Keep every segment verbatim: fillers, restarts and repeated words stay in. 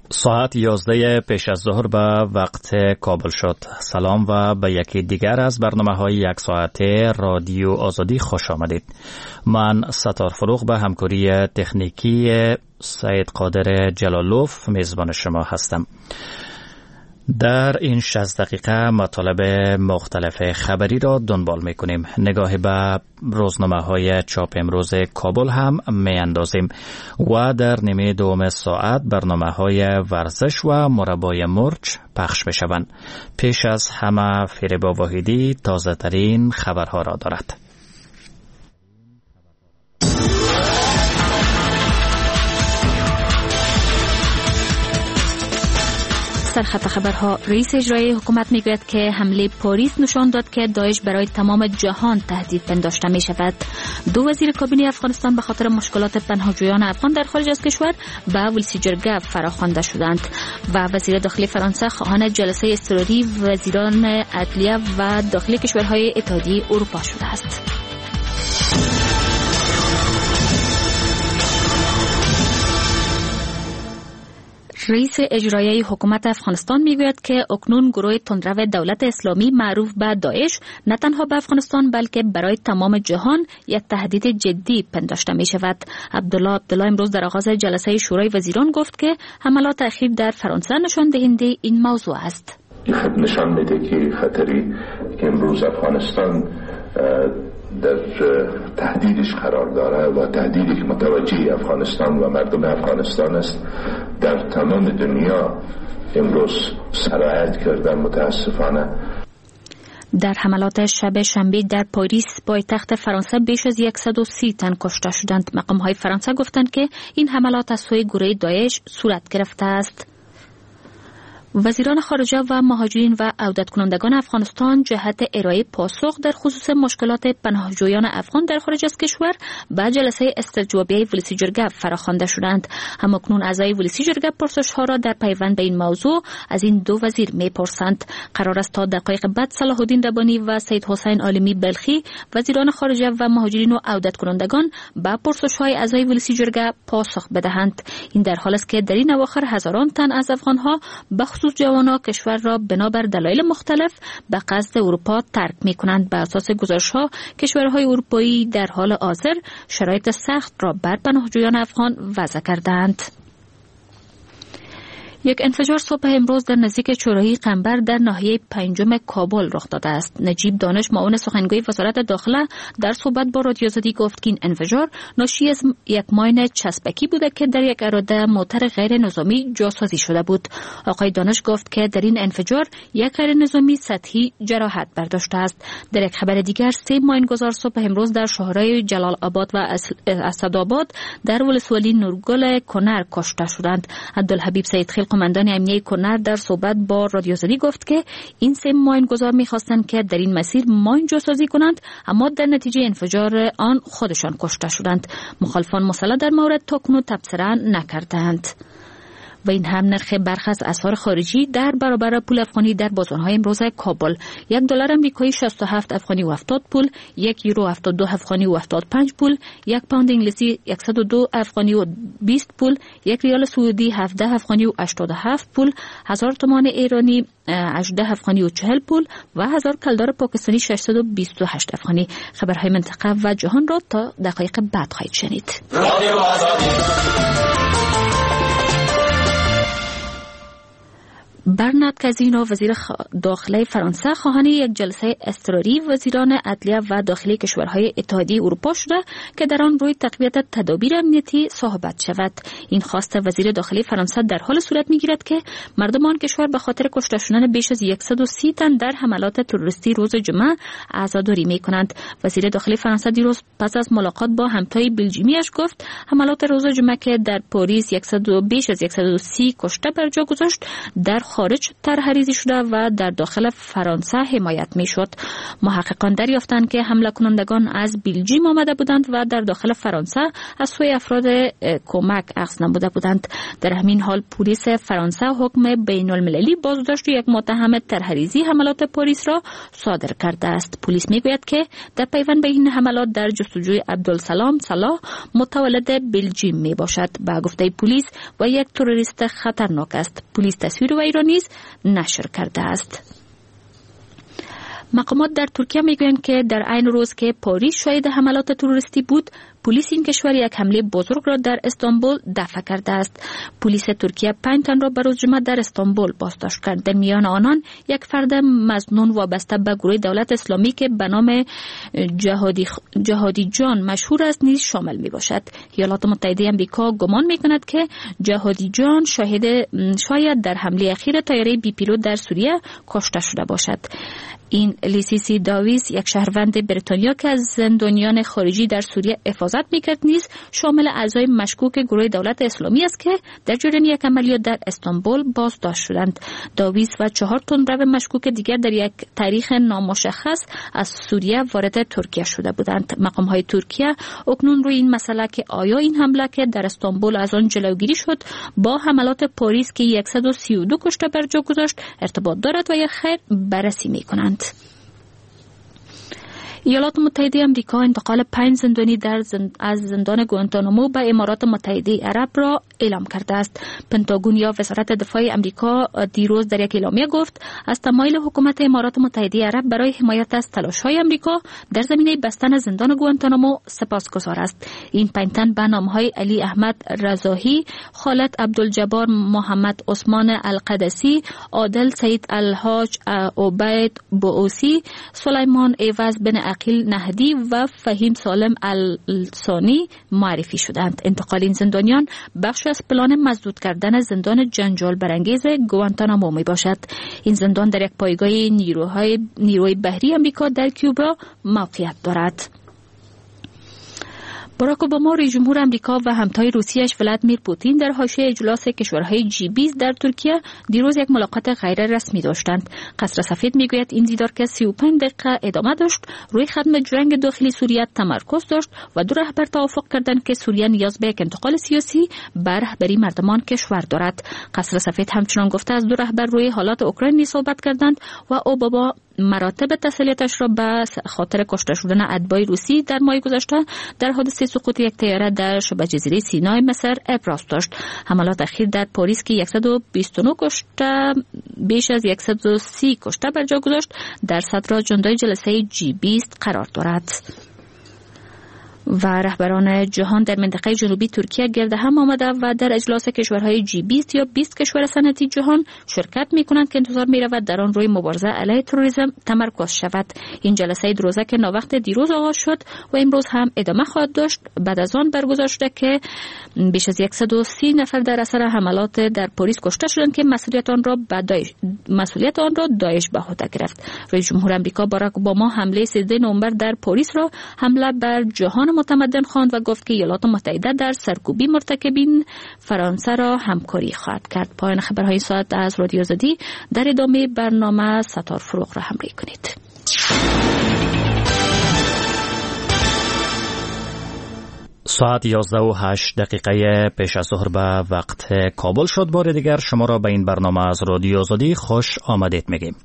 ساعت یازده پیش از ظهر به وقت کابل شد. سلام و به یکی دیگر از برنامه های یک ساعته رادیو آزادی خوش آمدید. من ستار فروغ به همکاری تکنیکی سید قادر جلالوف میزبان شما هستم. در این شصت دقیقه مطالب مختلف خبری را دنبال میکنیم. نگاهی به روزنامه های چاپ امروز کابل هم می اندازیم و در نیمه دوم ساعت برنامه های ورزش و مربای مرچ پخش بشوند. پیش از همه فریبا واحدی تازه ترین خبرها را دارد. سرخط خبرها. رئیس اجرایی حکومت میگوید که حمله پاریس نشان داد که داعش برای تمام جهان تهدید پنداشته می شود. دو وزیر کابینه افغانستان به خاطر مشکلات پناهجویان افغان در خارج از کشور به ولسی جرگه فراخوانده شدند و وزیر داخلی فرانسه خواهان جلسه اضطراری وزیران عدلیه و داخلی کشورهای اتحادیه اروپا شده است. رئیس اجرایی حکومت افغانستان میگوید که اکنون گروه تندرو دولت اسلامی معروف به داعش نه تنها به افغانستان بلکه برای تمام جهان یک تهدید جدی پنداشته می شود. عبدالله عبدالله امروز در آغاز جلسه شورای وزیران گفت که حملات اخیر در فرانسه نشان دهنده این موضوع است. این خط نشان میده که خطری که امروز افغانستان در تهدیدش قرار داره و تهدیدی که متوجه افغانستان و مردم افغانستان است در تمام دنیا امروز سرایت کرده. متاسفانه در حملات شب شنبه در پاریس پایتخت فرانسه بیش از صد و سی تن کشته شدند. مقام‌های فرانسه گفتند که این حملات از سوی گروه داعش صورت گرفته است. وزیران خارجه و مهاجرین و عودت کنندگان افغانستان جهت ارائه پاسخ در خصوص مشکلات پناهجویان افغان در خارج از کشور به جلسه استجوابیه ولسی جرگه فراخوانده شدند. همکنون اعضای ولسی جرگه پرسش‌ها را در پیوند به این موضوع از این دو وزیر می‌پرسند. قرار است تا دقایق بعد صلاح الدین ربانی و سید حسین عالمی بلخی وزیران خارجه و مهاجرین و عودت کنندگان به پرسش‌های اعضای ولسی جرگه پاسخ بدهند. این در حالی است که در این اواخر هزاران تن از افغان‌ها به جوانان کشور را بنابر دلایل مختلف به قصد اروپا ترک می کنند. به اساس گزارش‌ها کشورهای اروپایی در حال حاضر شرایط سخت را بر پناهجویان افغان وضع کردند. یک انفجار صبح امروز در نزدیک چوراهی قنبر در ناحیه پنجم کابل رخ داده است. نجیب دانش معاون سخنگوی وزارت داخله در صحبت با رادیو آزادی گفت که این انفجار ناشی از یک ماین چسبکی بوده که در یک اراده موتر غیر نظامی جاسازی شده بود. آقای دانش گفت که در این انفجار یک غیر نظامی سطحی جراحت برداشته است. در یک خبر دیگر سه ماینگذار صبح امروز در شهرهای جلال آباد و اسدآباد در ولسوالی نورگل کنر کشته شدند. عبدالحبیب سیدخیل قماندان امنیه کنر در صحبت با رادیو آزادی گفت که این سه ماینگذار می‌خواستند که در این مسیر ماین جاسازی کنند اما در نتیجه انفجار آن خودشان کشته شدند. مخالفان مسلح در مورد تاکنون تبصره نکردند. و این هم نرخ برخی از اسعار خارجی در برابر پول افغانی در بازارهای امروز کابل: یک دلار آمریکایی شصت و هفت افغانی و هفتاد پول، یک یورو هفتاد و دو افغانی و هفتاد و پنج پول، یک پوند انگلیسی صد و دو افغانی و بیست پول، یک ریال سعودی هفده افغانی و هشتاد و هفت پول، هزار تومان ایرانی هجده افغانی و چهل پول و هزار کلدار پاکستانی ششصد و بیست و هشت افغانی. خبرهای منطقه و جهان را تا دقایق بعد خواهید شنید. برنارد کازینو وزیر داخلی فرانسه خواهان یک جلسه اضطراری وزیران عدلیه و داخلی کشورهای اتحادیه اروپا شده که در آن روی تقویت تدابیر امنیتی صحبت شود. این خواست وزیر داخلی فرانسه در حال صورت میگیرد که مردم آن کشور به خاطر کشته شدن بیش از صد و سی تن در حملات تروریستی روز جمعه عزاداری میکنند. وزیر داخلی فرانسه دیروز پس از ملاقات با همتای بلژیمیش گفت حملات روز جمعه که در پاریس بیش از صد و سی کشته بر جا گذاشت در خارج طرحریزی شده و در داخل فرانسه حمایت می شد. محققان دریافتند که حمله کنندگان از بلژیم آمده بودند و در داخل فرانسه از سوی افراد کمک اخذ نموده بودند. در همین حال پلیس فرانسه حکم بین المللی بازداشت یک متهم طرحریزی حملات پاریس را صادر کرده است. پلیس میگوید که در پیوند به این حملات در جستجوی عبدالسلام صلاح متولد بلژیم می باشد. با گفته پلیس و یک تروریست خطرناک است. پلیس تصویر وی را نیز نشر کرده است. مقامات در ترکیه میگویند که در عین روز که پاریس شاهد حملات تروریستی بود، پلیس این کشور یک حمله بزرگ را در استانبول دفع کرده است. پلیس ترکیه پنج تن را بروز جمعه در استانبول بازداشت کرد. در میان آنان یک فرد مظنون وابسته به گروه دولت اسلامی که به نام جهادی جهادی جان مشهور است نیز شامل می باشد. ایالات متحده آمریکا گمان می کند که جهادی جان شاهد شاید در حمله اخیر طیاره بی پیلوت در سوریه کشته شده باشد. این لیسیسی داویس، یک شهروند بریتانیا که از زندانیان خارجی در سوریه حفاظت میکرد، نیز شامل اعضای مشکوک گروه دولت اسلامی است که در جریان یک عملیات در استانبول بازداشت شدند. داویس و چهار تندرو مشکوک دیگر در یک تاریخ نامشخص از سوریه وارد ترکیه شده بودند. مقام های ترکیه اکنون روی این مسئله که آیا این حمله که در استانبول از آن جلوگیری شد با حملات پاریس که صد و سی و دو کشته بر جا گذاشت ارتباط دارد و یا خیر بررسی میکنند. ایالات متحده آمریکا انتقال پنج زندانی در زند... از زندان گوانتانامو به امارات متحده عرب را اعلام کرده است. پنتاگون یا وزارت دفاع آمریکا دیروز در یک اعلامیه گفت از تمایل حکومت امارات متحده عرب برای حمایت از تلاش‌های آمریکا در زمینه بستن زندان گوانتانامو سپاسگزار است. این پنج تن به نام‌های علی احمد رضاهی، خالد عبدالجبار محمد عثمان القدسی، عادل سید الحاج عبید بوسی، سلیمان ایوز بن عقیل نهدی و فهیم سالم الثانی معرفی شدند. انتقال این زندانیان بخش از پلان مسدود کردن زندان جنجال برانگیز گوانتانامو می باشد. این زندان در یک پایگاه نیروهای نیروی بحری آمریکا در کیوبا موقعیت دارد. باراک اوباما رئیس جمهور آمریکا و همتای روسیه‌اش ولادیمیر پوتین در حاشیه اجلاس کشورهای جی بیست در ترکیه دیروز یک ملاقات غیر رسمی داشتند. قصر سفید میگوید این دیدار که سی و پنج دقیقه ادامه داشت روی ختم جنگ داخلی سوریه تمرکز داشت و دو رهبر توافق کردند که سوریه نیاز به یک انتقال سیاسی بر رهبری مردمان کشور دارد. قصر سفید همچنان گفته از دو رهبر روی حالات اوکراین صحبت کردند و اوباما مراتب تسلیتش را به خاطر کشته شدن اتباع روسی در ماه گذشته در حادثه سقوط یک طیاره در شبه جزیره سینای مصر ابراز داشت. حملات اخیر در پاریس که صد و بیست و نه کشته بیش از صد و سی کشته بر جا گذاشت در صدر اجندای جلسه جی بیست قرار دارد. و رهبران جهان در منطقه جنوبی ترکیه گرد هم آمده و در اجلاس کشورهای جی بیست یا بیست کشور صنعتی جهان شرکت می‌کنند که انتظار می‌رود در آن روی مبارزه علیه تروریسم تمرکز شود. این جلسه دو روزه که ناوقت دیروز آغاز شد و امروز هم ادامه خواهد داشت بعد از آن برگزار شده که بیش از صد و سی نفر در اثر حملات در پاریس کشته شدند که مسئولیت آن را به داعش مسئولیت آن را داعش به عهده گرفت. رئیس جمهور آمریکا باراک اوباما حمله سیزده نوامبر در پاریس را حمله بر جهان متمدن خواند و گفت که ایالات متحده در سرکوبی مرتکبین فرانسه را همکاری خواهد کرد. پایان خبرهای ساعت از رادیو آزادی. در ادامه برنامه ستار فروغ را همراهی کنید. ساعت یازده و هشت دقیقه پیش از ظهر به وقت کابل شد. بار دیگر شما را به این برنامه از رادیو آزادی خوش آمدید میگیم.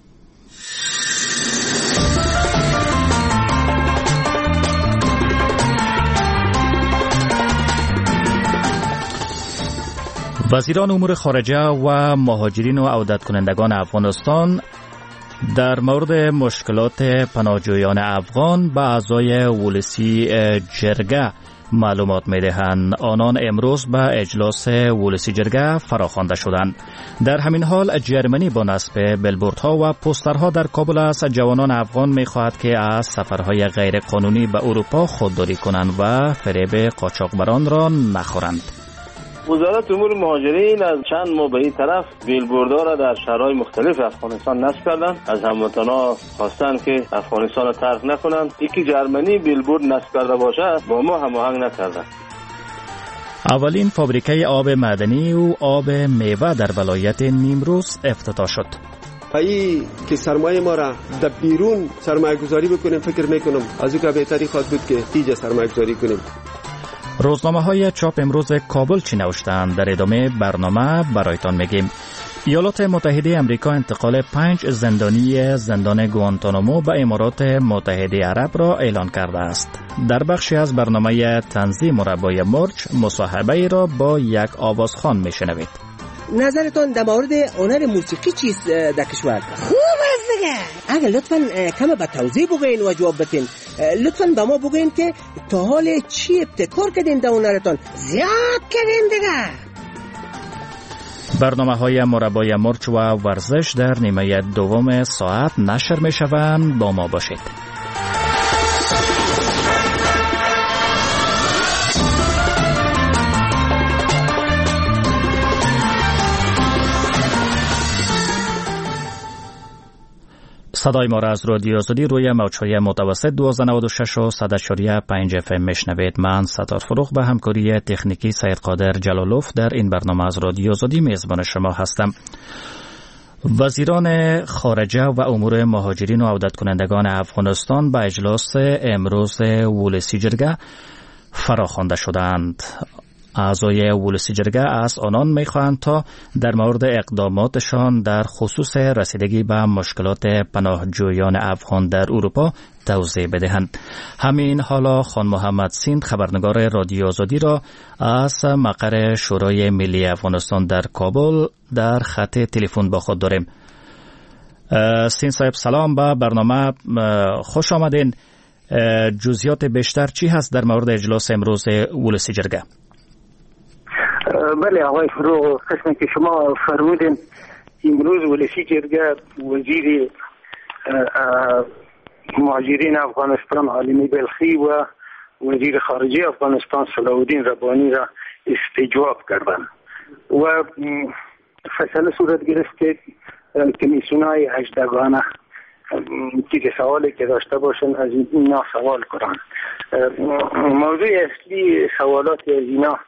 وزیران امور خارجه و مهاجرین و عودت کنندگان افغانستان در مورد مشکلات پناهجویان افغان به اعضای ولسی جرگه معلومات می‌دهند. آنان امروز به اجلاس ولسی جرگه فراخوانده شدند. در همین حال جرمنی با نصب بیلبوردها و پوسترها در کابل از جوانان افغان می‌خواهد که از سفرهای غیر قانونی به اروپا خودداری کنند و فریب قاچاقبران را نخورند. وزارت امور مهاجرین از چند ماه به این طرف بیلبوردها را در شهرهای مختلف افغانستان نصب کردند. از هموطنان خواستند که افغانستان را ترک نکنند. یکی جرمنی بیلبورد نصب کرده باشه با ما هماهنگ نکردند. اولین فابریکه آب معدنی و آب میوه در ولایت نیمروز افتتاح شد. ای که سرمایه ما را در بیرون سرمایه گذاری بکنیم، فکر میکنم از او که بهتری خواهد بود که اینجا سرمایه گذاری کنیم. روزنامه های چاپ امروز کابل چی نوشتند؟ در ادامه برنامه برایتان میگیم. ایالات متحده امریکا انتقال پنج زندانی زندان گوانتانامو به امارات متحده عرب را اعلان کرده است. در بخشی از برنامه تنظیم مربای مرچ مصاحبه را با یک آوازخوان میشنوید. نظرتان در مورد هنر موسیقی چیست در کشور؟ خوب است دیگه. اگر لطفاً کم به توضیح بگوین و جواب بدین. لطفاً به ما بگوین که تا حال چی ابتکار کردین در هنرتان؟ زیاد کردین دیگه. برنامه های مربای مرچ و ورزش در نیمه دوم ساعت نشر می شوند. با ما باشید. صدای ما را از رادیو آزادی روی موج‌های متوسط دویست و نود و شش و صد و پنج اف ام میشنوید. من ستار فروغ به همکاری تکنیکی سید قادر جلالوف در این برنامه از رادیو آزادی میزبان شما هستم. وزیران خارجه و امور مهاجرین و عودت کنندگان افغانستان به اجلاس امروز ولسی جرگه فراخوانده شدند. اعضای ولسی جرگه از آنان می‌خواهند تا در مورد اقداماتشان در خصوص رسیدگی به مشکلات پناهجویان افغان در اروپا توضیح بدهند. همین حالا خان محمد سیند خبرنگار رادیو آزادی را از مقر شورای ملی افغانستان در کابل در خط تلفن با خود داریم. سیند صاحب سلام، به برنامه خوش آمدین. جزئیات بیشتر چی هست در مورد اجلاس امروز ولسی جرگه؟ بله آقای فروغ، قسمی که شما فرمودین امروز ولسی جرگه وزیر مهاجرین افغانستان عالمی بلخی و وزیر خارجه افغانستان صلاح الدین ربانی را استجواب کردند و فیصله صورت گرفت که کمیسیون‌های هجدگانه چیز سوالی که داشته باشن از اینا سوال کنند. موضوع اصلی سوالات از اینا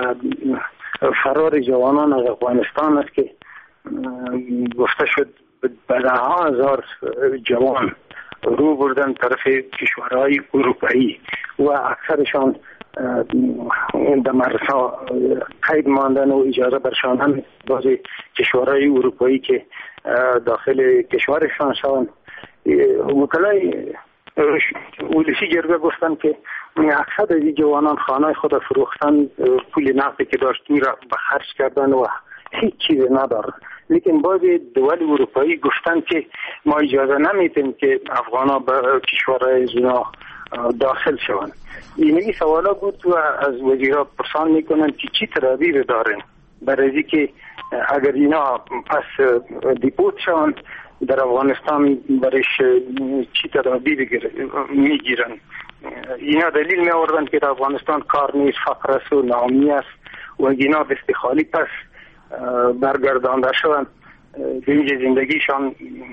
فرار جوانان از افغانستان است که گفته شد به ده ها هزار جوان رو بردن طرف کشورهای اروپایی و اکثرشان در مرزها قید ماندن و اجازه برشاندن بعضی کشورهای اروپایی که داخل کشورشان شوند. وکلای ولسی جرگه گفتن که اکثر از این جوانان خانه خود فروختن، پول نقدی که داشت را به خرج کردن و هیچ چیز ندارن. لیکن بعضی دول اروپایی گفتن که ما اجازه نمیدیم که افغانا به کشورهای زنا داخل شوند. اینگی سوالا بود و از وزیرا پرسان میکنن که چی تدابیر دارن برای که اگر اینا پس دیپورت شوند در افغانستان برایش چی تدابیر میگیرن. اینا دلیل می آوردن که در افغانستان کار نیست، فقر است و ناامنی است و اینا دست خالی پس برگردانده شوند اینجا زندگیشان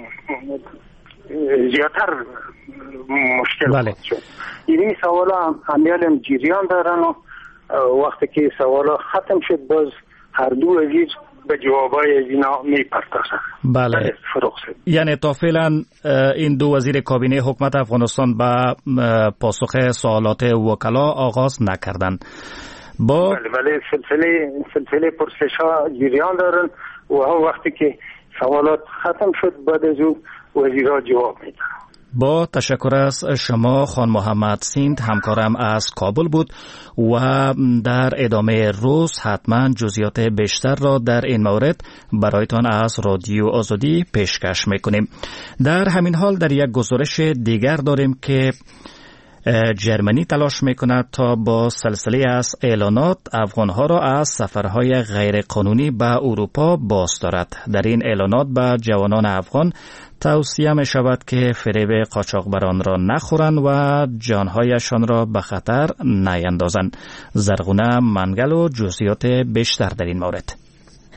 زیادتر مشکل بله. شد. این سوالا همیال جریان دارن و وقتی که سوالا ختم شد باز هر دو وزیر به جوابای از اینا می پردازن. بله. یعنی تا فعلا این دو وزیر کابینه حکومت افغانستان به پاسخ سوالات وکلا آغاز نکردن. با بله بله سلسله سلسله پرسش ها جریان دارن و وقتی که سوالات ختم شد بعد از او وزیرها جواب میدن. با تشکر از شما خان محمد سیند، همکارم از کابل بود و در ادامه روز حتما جزئیات بیشتر را در این مورد برایتان از رادیو آزادی پیشکش میکنیم. در همین حال در یک گزارش دیگر داریم که جرمنی تلاش میکند تا با سلسله از اعلانات افغانها را از سفرهای غیر قانونی به اروپا باز دارد. در این اعلانات به جوانان افغان توصیه می شود که فریب قاچاقبران را نخورند و جانهایشان را به خطر نیندازند. زرغونه منگل و جزئیات بیشتر در این مورد.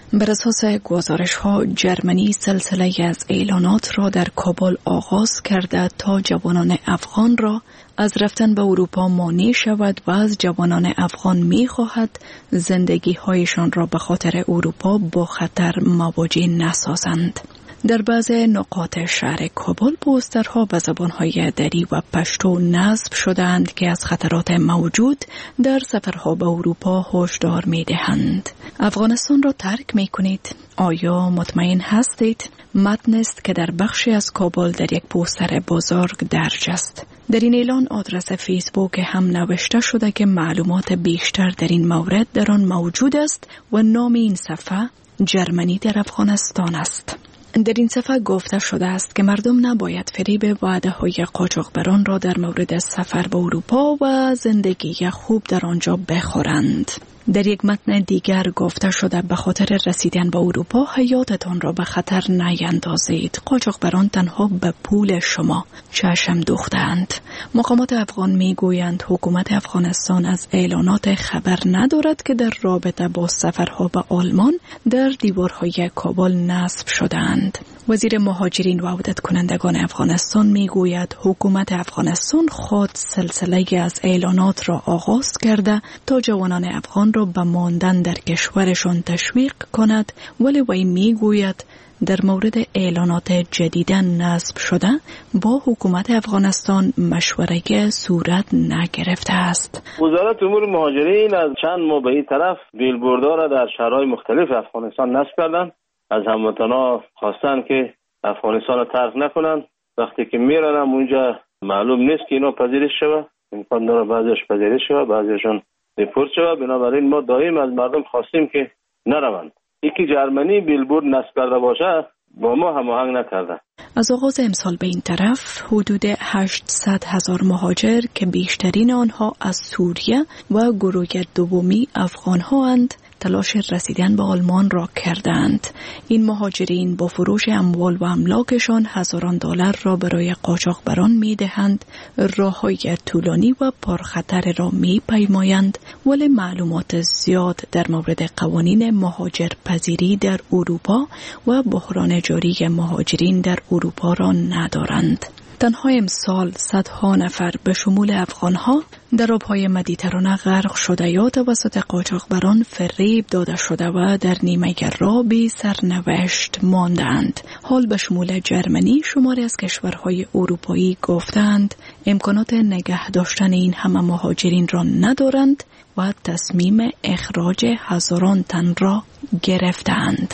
بر اساس گزارش ها جرمنی سلسله از اعلانات را در کابل آغاز کرده تا جوانان افغان را از رفتن به اروپا مانع شود و از جوانان افغان می خواهد زندگی هایشان را به خاطر اروپا با خطر مواجه نسازند. در بعض نقاط شهر کابل پوسترها به زبانهای دری و پشتو نصب شدند که از خطرات موجود در سفرها به اروپا هشدار می دهند. افغانستان را ترک می کنید؟ آیا مطمئن هستید؟ متن است که در بخشی از کابل در یک پوستر بزرگ درج است. در این اعلان آدرس فیسبوک هم نوشته شده که معلومات بیشتر در این مورد در آن موجود است و نام این صفحه جرمنی در افغانستان است. در این صفحه گفته شده است که مردم نباید فریب وعده های قاچاقبران را در مورد سفر به اروپا و زندگی خوب در آنجا بخورند. در یک متن دیگر گفته شده به خاطر رسیدن به اروپا حیاتتان را به خطر نیندازید. قاچاقبران تنها به پول شما چشم دوختند. مقامات افغان می گویند حکومت افغانستان از اعلانات خبر ندارد که در رابطه با سفرها به آلمان در دیوارهای کابل نصب شدند. وزیر مهاجرین و عودت کنندگان افغانستان می گوید حکومت افغانستان خود سلسله از اعلانات را آغاز کرده تا جوانان افغان را به ماندن در کشورشان تشویق کند، ولی وی می گوید در مورد اعلانات جدیداً نصب شده با حکومت افغانستان مشوره‌ای صورت نگرفته است. وزارت امور مهاجرین از چند ماه به این طرف بیلبوردها را در شهرهای مختلف افغانستان نصب کردند. از هموطنان خواستن که افغانستان را ترک نکنند. وقتی که میرن اونجا معلوم نیست که اینا پذیرش شوه، امکان داره بعضیش پذیرش شوه، بعضیشون دیپورت شوه. بنابراین ما دائم از مردم خواستیم که نروند. یکی جرمنی بیلبورد نصب کرده باشه با ما هماهنگ نکرده. از آغاز امسال به این طرف حدود هشتصد هزار مهاجر که بیشترین آنها از سوریه و گروه دومی افغان ها اند تلاش رسیدن به آلمان را کردند. این مهاجرین با فروش اموال و املاکشان هزاران دلار را برای قاچاقبران می دهند، راه‌های طولانی و پرخطر را می پیمایند، ولی معلومات زیاد در مورد قوانین مهاجر پذیری در اروپا و بحران جاری مهاجرین در اروپا را ندارند. تنها امسال صدها نفر به شمول افغانها در آبهای مدیترانه غرق شده یا توسط قاچاقبران فریب داده شده و در نیمه راه بی سرنوشت ماندند. حال به شمول جرمنی شماری از کشورهای اروپایی گفتند امکانات نگه داشتن این همه مهاجرین را ندارند و تصمیم اخراج هزاران تن را گرفتند.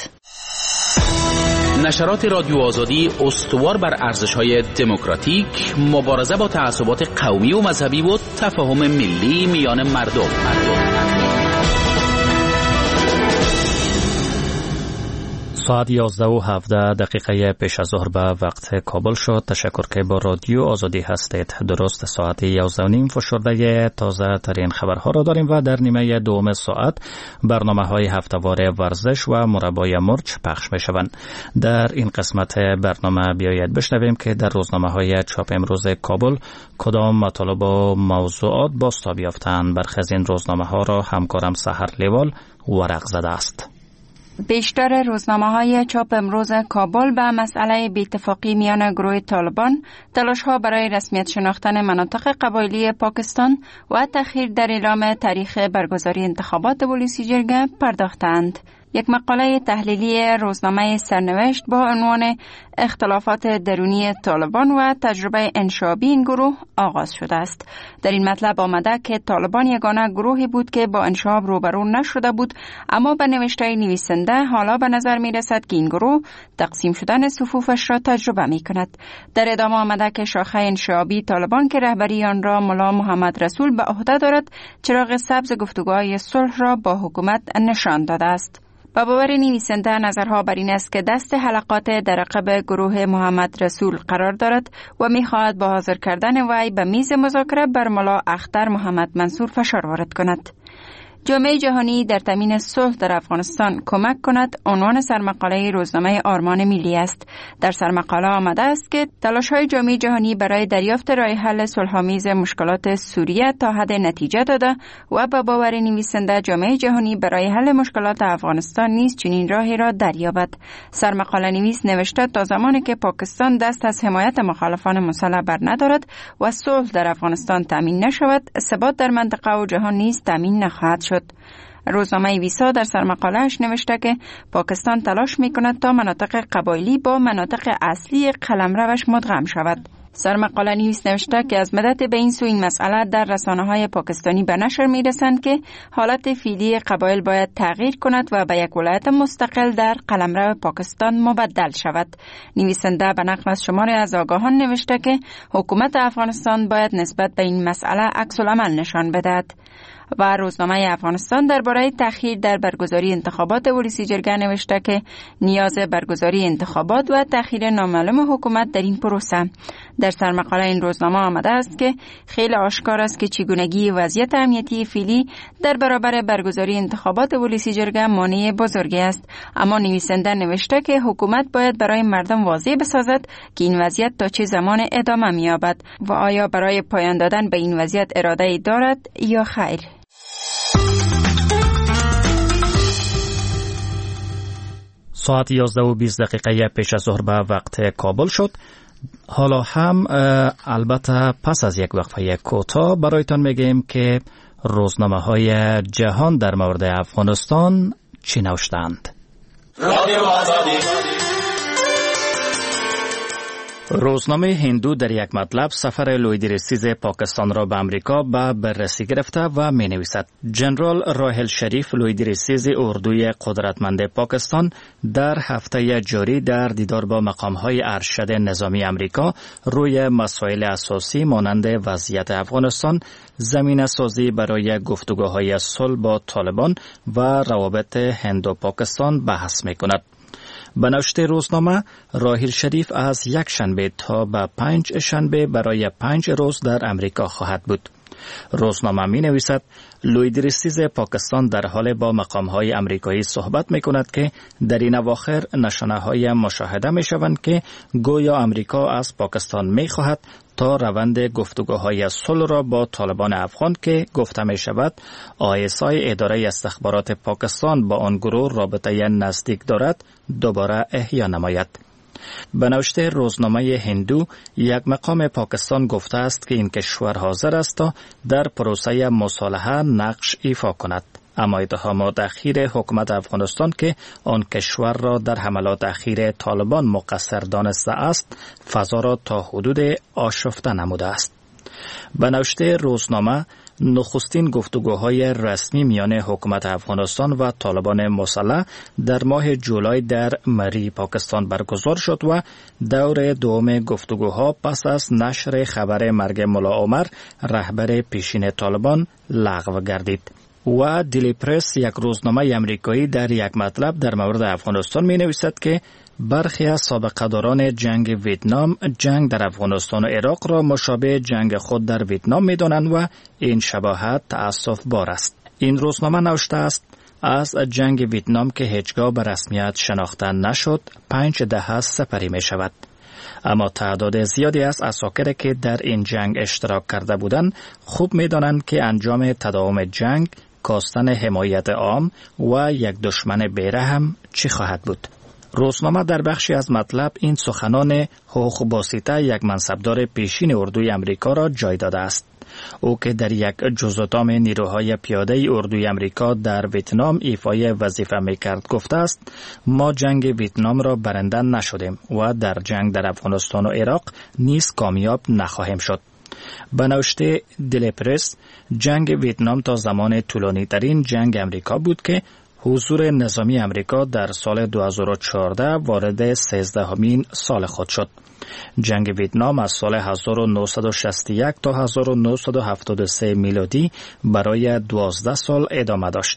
نشرات رادیو آزادی استوار بر ارزش‌های دموکراتیک، مبارزه با تعصبات قومی و مذهبی و تفاهم ملی میان مردم. مردم. ساعت یازده و هفده دقیقه پیش از ظهر به وقت کابل شد. تشکر که با رادیو آزادی هستید. درست ساعت یازده و نیم فشرده تازه ترین خبرها را داریم و در نیمه دوم ساعت برنامه های هفته‌وار ورزش و مربای مرچ پخش می شوند. در این قسمت برنامه بیایید بشنویم که در روزنامه های چاپ امروز کابل کدام مطالب و موضوعات بازتاب یافتند. برخی از این روزنامه ها را همکارم سحر لیوال ورق زده است. بیشتر روزنامه‌های چاپ امروز کابل به مسئله بی‌اتفاقی میان گروه طالبان، تلاش‌ها برای رسمیت شناختن مناطق قبایلی پاکستان و تأخیر در اعلام تاریخ برگزاری انتخابات ولسی جرگه پرداختند. یک مقاله تحلیلی روزنامه سرنوشت با عنوان اختلافات درونی طالبان و تجربه انشابی این گروه آغاز شده است. در این مطلب آمده که طالبان یگانه گروهی بود که با انشاب روبرو نشده بود، اما به نوشته نویسنده حالا به نظر می رسد که این گروه تقسیم شدن صفوفش را تجربه می کند. در ادامه آمده که شاخه انشابی طالبان که رهبری آن را ملا محمد رسول به عهده دارد، چراغ سبز گفتگوهای صلح را با حکومت نشان داده است. با باور نویسنده نظرها بر این است که دست حلقات در عقب گروه محمد رسول قرار دارد و می‌خواهد با حاضر کردن وی به میز مذاکره بر ملا اختر محمد منصور فشار وارد کند. جامعه جهانی در تامین صلح در افغانستان کمک کند عنوان سرمقاله روزنامه آرمان ملی است. در سرمقاله آمده است که تلاش‌های جامعه جهانی برای دریافت راه حل صلح‌آمیز مشکلات سوریه تا حد نتیجه داده و به باور نویسنده جامعه جهانی برای حل مشکلات افغانستان نیز چنین راهی را دریابد. سرمقاله نویس نوشته تا زمانی که پاکستان دست از حمایت مخالفان مسلح بر ندارد و صلح در افغانستان تامین نشود، ثبات در منطقه و جهان نیز تامین نخواهد شد. روزنامه ویسا در سرمقاله‌اش نوشته که پاکستان تلاش می‌کند تا مناطق قبایلی با مناطق اصلی قلمروش مدغم شود. سرمقاله نویس نوشته که از مدت به این سو این مسئله در رسانه‌های پاکستانی به نشر می‌رسند که حالت فعلی قبایل باید تغییر کند و به یک ولایت مستقل در قلمرو پاکستان مبدل شود. نویسنده به نقل از شماری از آگاهان نوشته که حکومت افغانستان باید نسبت به این مسئله عکس‌العمل نشان بدهد. و روزنامه افغانستان درباره تأخیر در برگزاری انتخابات ولسی جرگه نوشته که نیاز برگزاری انتخابات و تأخیر نامعلوم حکومت در این پروسه. در سرمقاله این روزنامه آمده است که خیلی آشکار است که چگونگی وضعیت امنیتی فعلی در برابر برگزاری انتخابات ولسی جرگه مانع بزرگی است، اما نویسنده نوشته که حکومت باید برای مردم واضح بسازد که این وضعیت تا چه زمان ادامه می‌یابد و آیا برای پایان دادن به این وضعیت اراده دارد یا خیر. ساعت یازده و بیست دقیقه پیش از ظهر به وقت کابل شد. حالا هم البته پس از یک وقفه کوتاه برایتان میگیم که روزنامه های جهان در مورد افغانستان چی نوشتند. روزنامه هندو در یک مطلب سفر لویدرسیز پاکستان را به امریکا به بررسی گرفته و می نویسد جنرال راحل شریف لویدرسیز اردوی قدرتمند پاکستان در هفته جاری در دیدار با مقام‌های ارشد نظامی امریکا روی مسائل اساسی مانند وضعیت افغانستان، زمینه سازی برای گفتگوهای صلح با طالبان و روابط هند و پاکستان بحث می کند. به نوشته روزنامه، راحل شریف از یک شنبه تا به پنج شنبه برای پنج روز در امریکا خواهد بود. روزنامه می نویسد لویدرسیز پاکستان در حال با مقام‌های امریکایی صحبت می کند که در این اواخر نشانه‌های مشاهده می شوند که گویا امریکا از پاکستان می خواهد تا روند گفتگوهای صلح را با طالبان افغان که گفته می شود آی اس آی اداره استخبارات پاکستان با آن گروه رابطه نزدیک دارد دوباره احیا نماید. به نوشته روزنامه هندو، یک مقام پاکستان گفته است که این کشور حاضر است تا در پروسه مصالحه نقش ایفا کند، اما اتهامات اخیر حکومت افغانستان که آن کشور را در حملات اخیر طالبان مقصر دانسته است فضا را تا حدود آشفته نموده است. به نوشته روزنامه، نخستین گفتگوهای رسمی میان حکومت افغانستان و طالبان مسلح در ماه جولای در مری پاکستان برگزار شد و دور دوم گفتگوها پس از نشر خبر مرگ ملا عمر رهبر پیشین طالبان لغو گردید. و دیلی پرس، یک روزنامه امریکایی، در یک مطلب در مورد افغانستان می نویسد که برخی از سابقه‌داران جنگ ویتنام جنگ در افغانستان و عراق را مشابه جنگ خود در ویتنام می دانند و این شباهت تأسف بار است. این روزنامه نوشته است از جنگ ویتنام که هیچگاه به رسمیت شناخته نشد پنج دهه سپری می شود. اما تعداد زیادی از عساکر که در این جنگ اشتراک کرده بودند خوب می دانند که انجام تداوم جنگ کاستن حمایت عام و یک دشمن بیرحم چی خواهد بود. روزنامه در بخشی از مطلب این سخنان هوخ باسیته، یک منصبدار پیشین اردوی امریکا، را جای داده است. او که در یک جزءتام نیروهای پیاده اردوی امریکا در ویتنام ایفای وظیفه میکرد گفته است ما جنگ ویتنام را برنده نشدیم و در جنگ در افغانستان و عراق نیز کامیاب نخواهیم شد. به نوشته دیلی پرس، جنگ ویتنام تا زمان طولانی ترین جنگ امریکا بود که حضور نظامی امریکا در سال دو هزار و چهارده وارد سیزدهمین سال خود شد. جنگ ویتنام از سال هزار و نهصد و شصت و یک تا هزار و نهصد و هفتاد و سه میلادی برای دوازده سال ادامه داشت.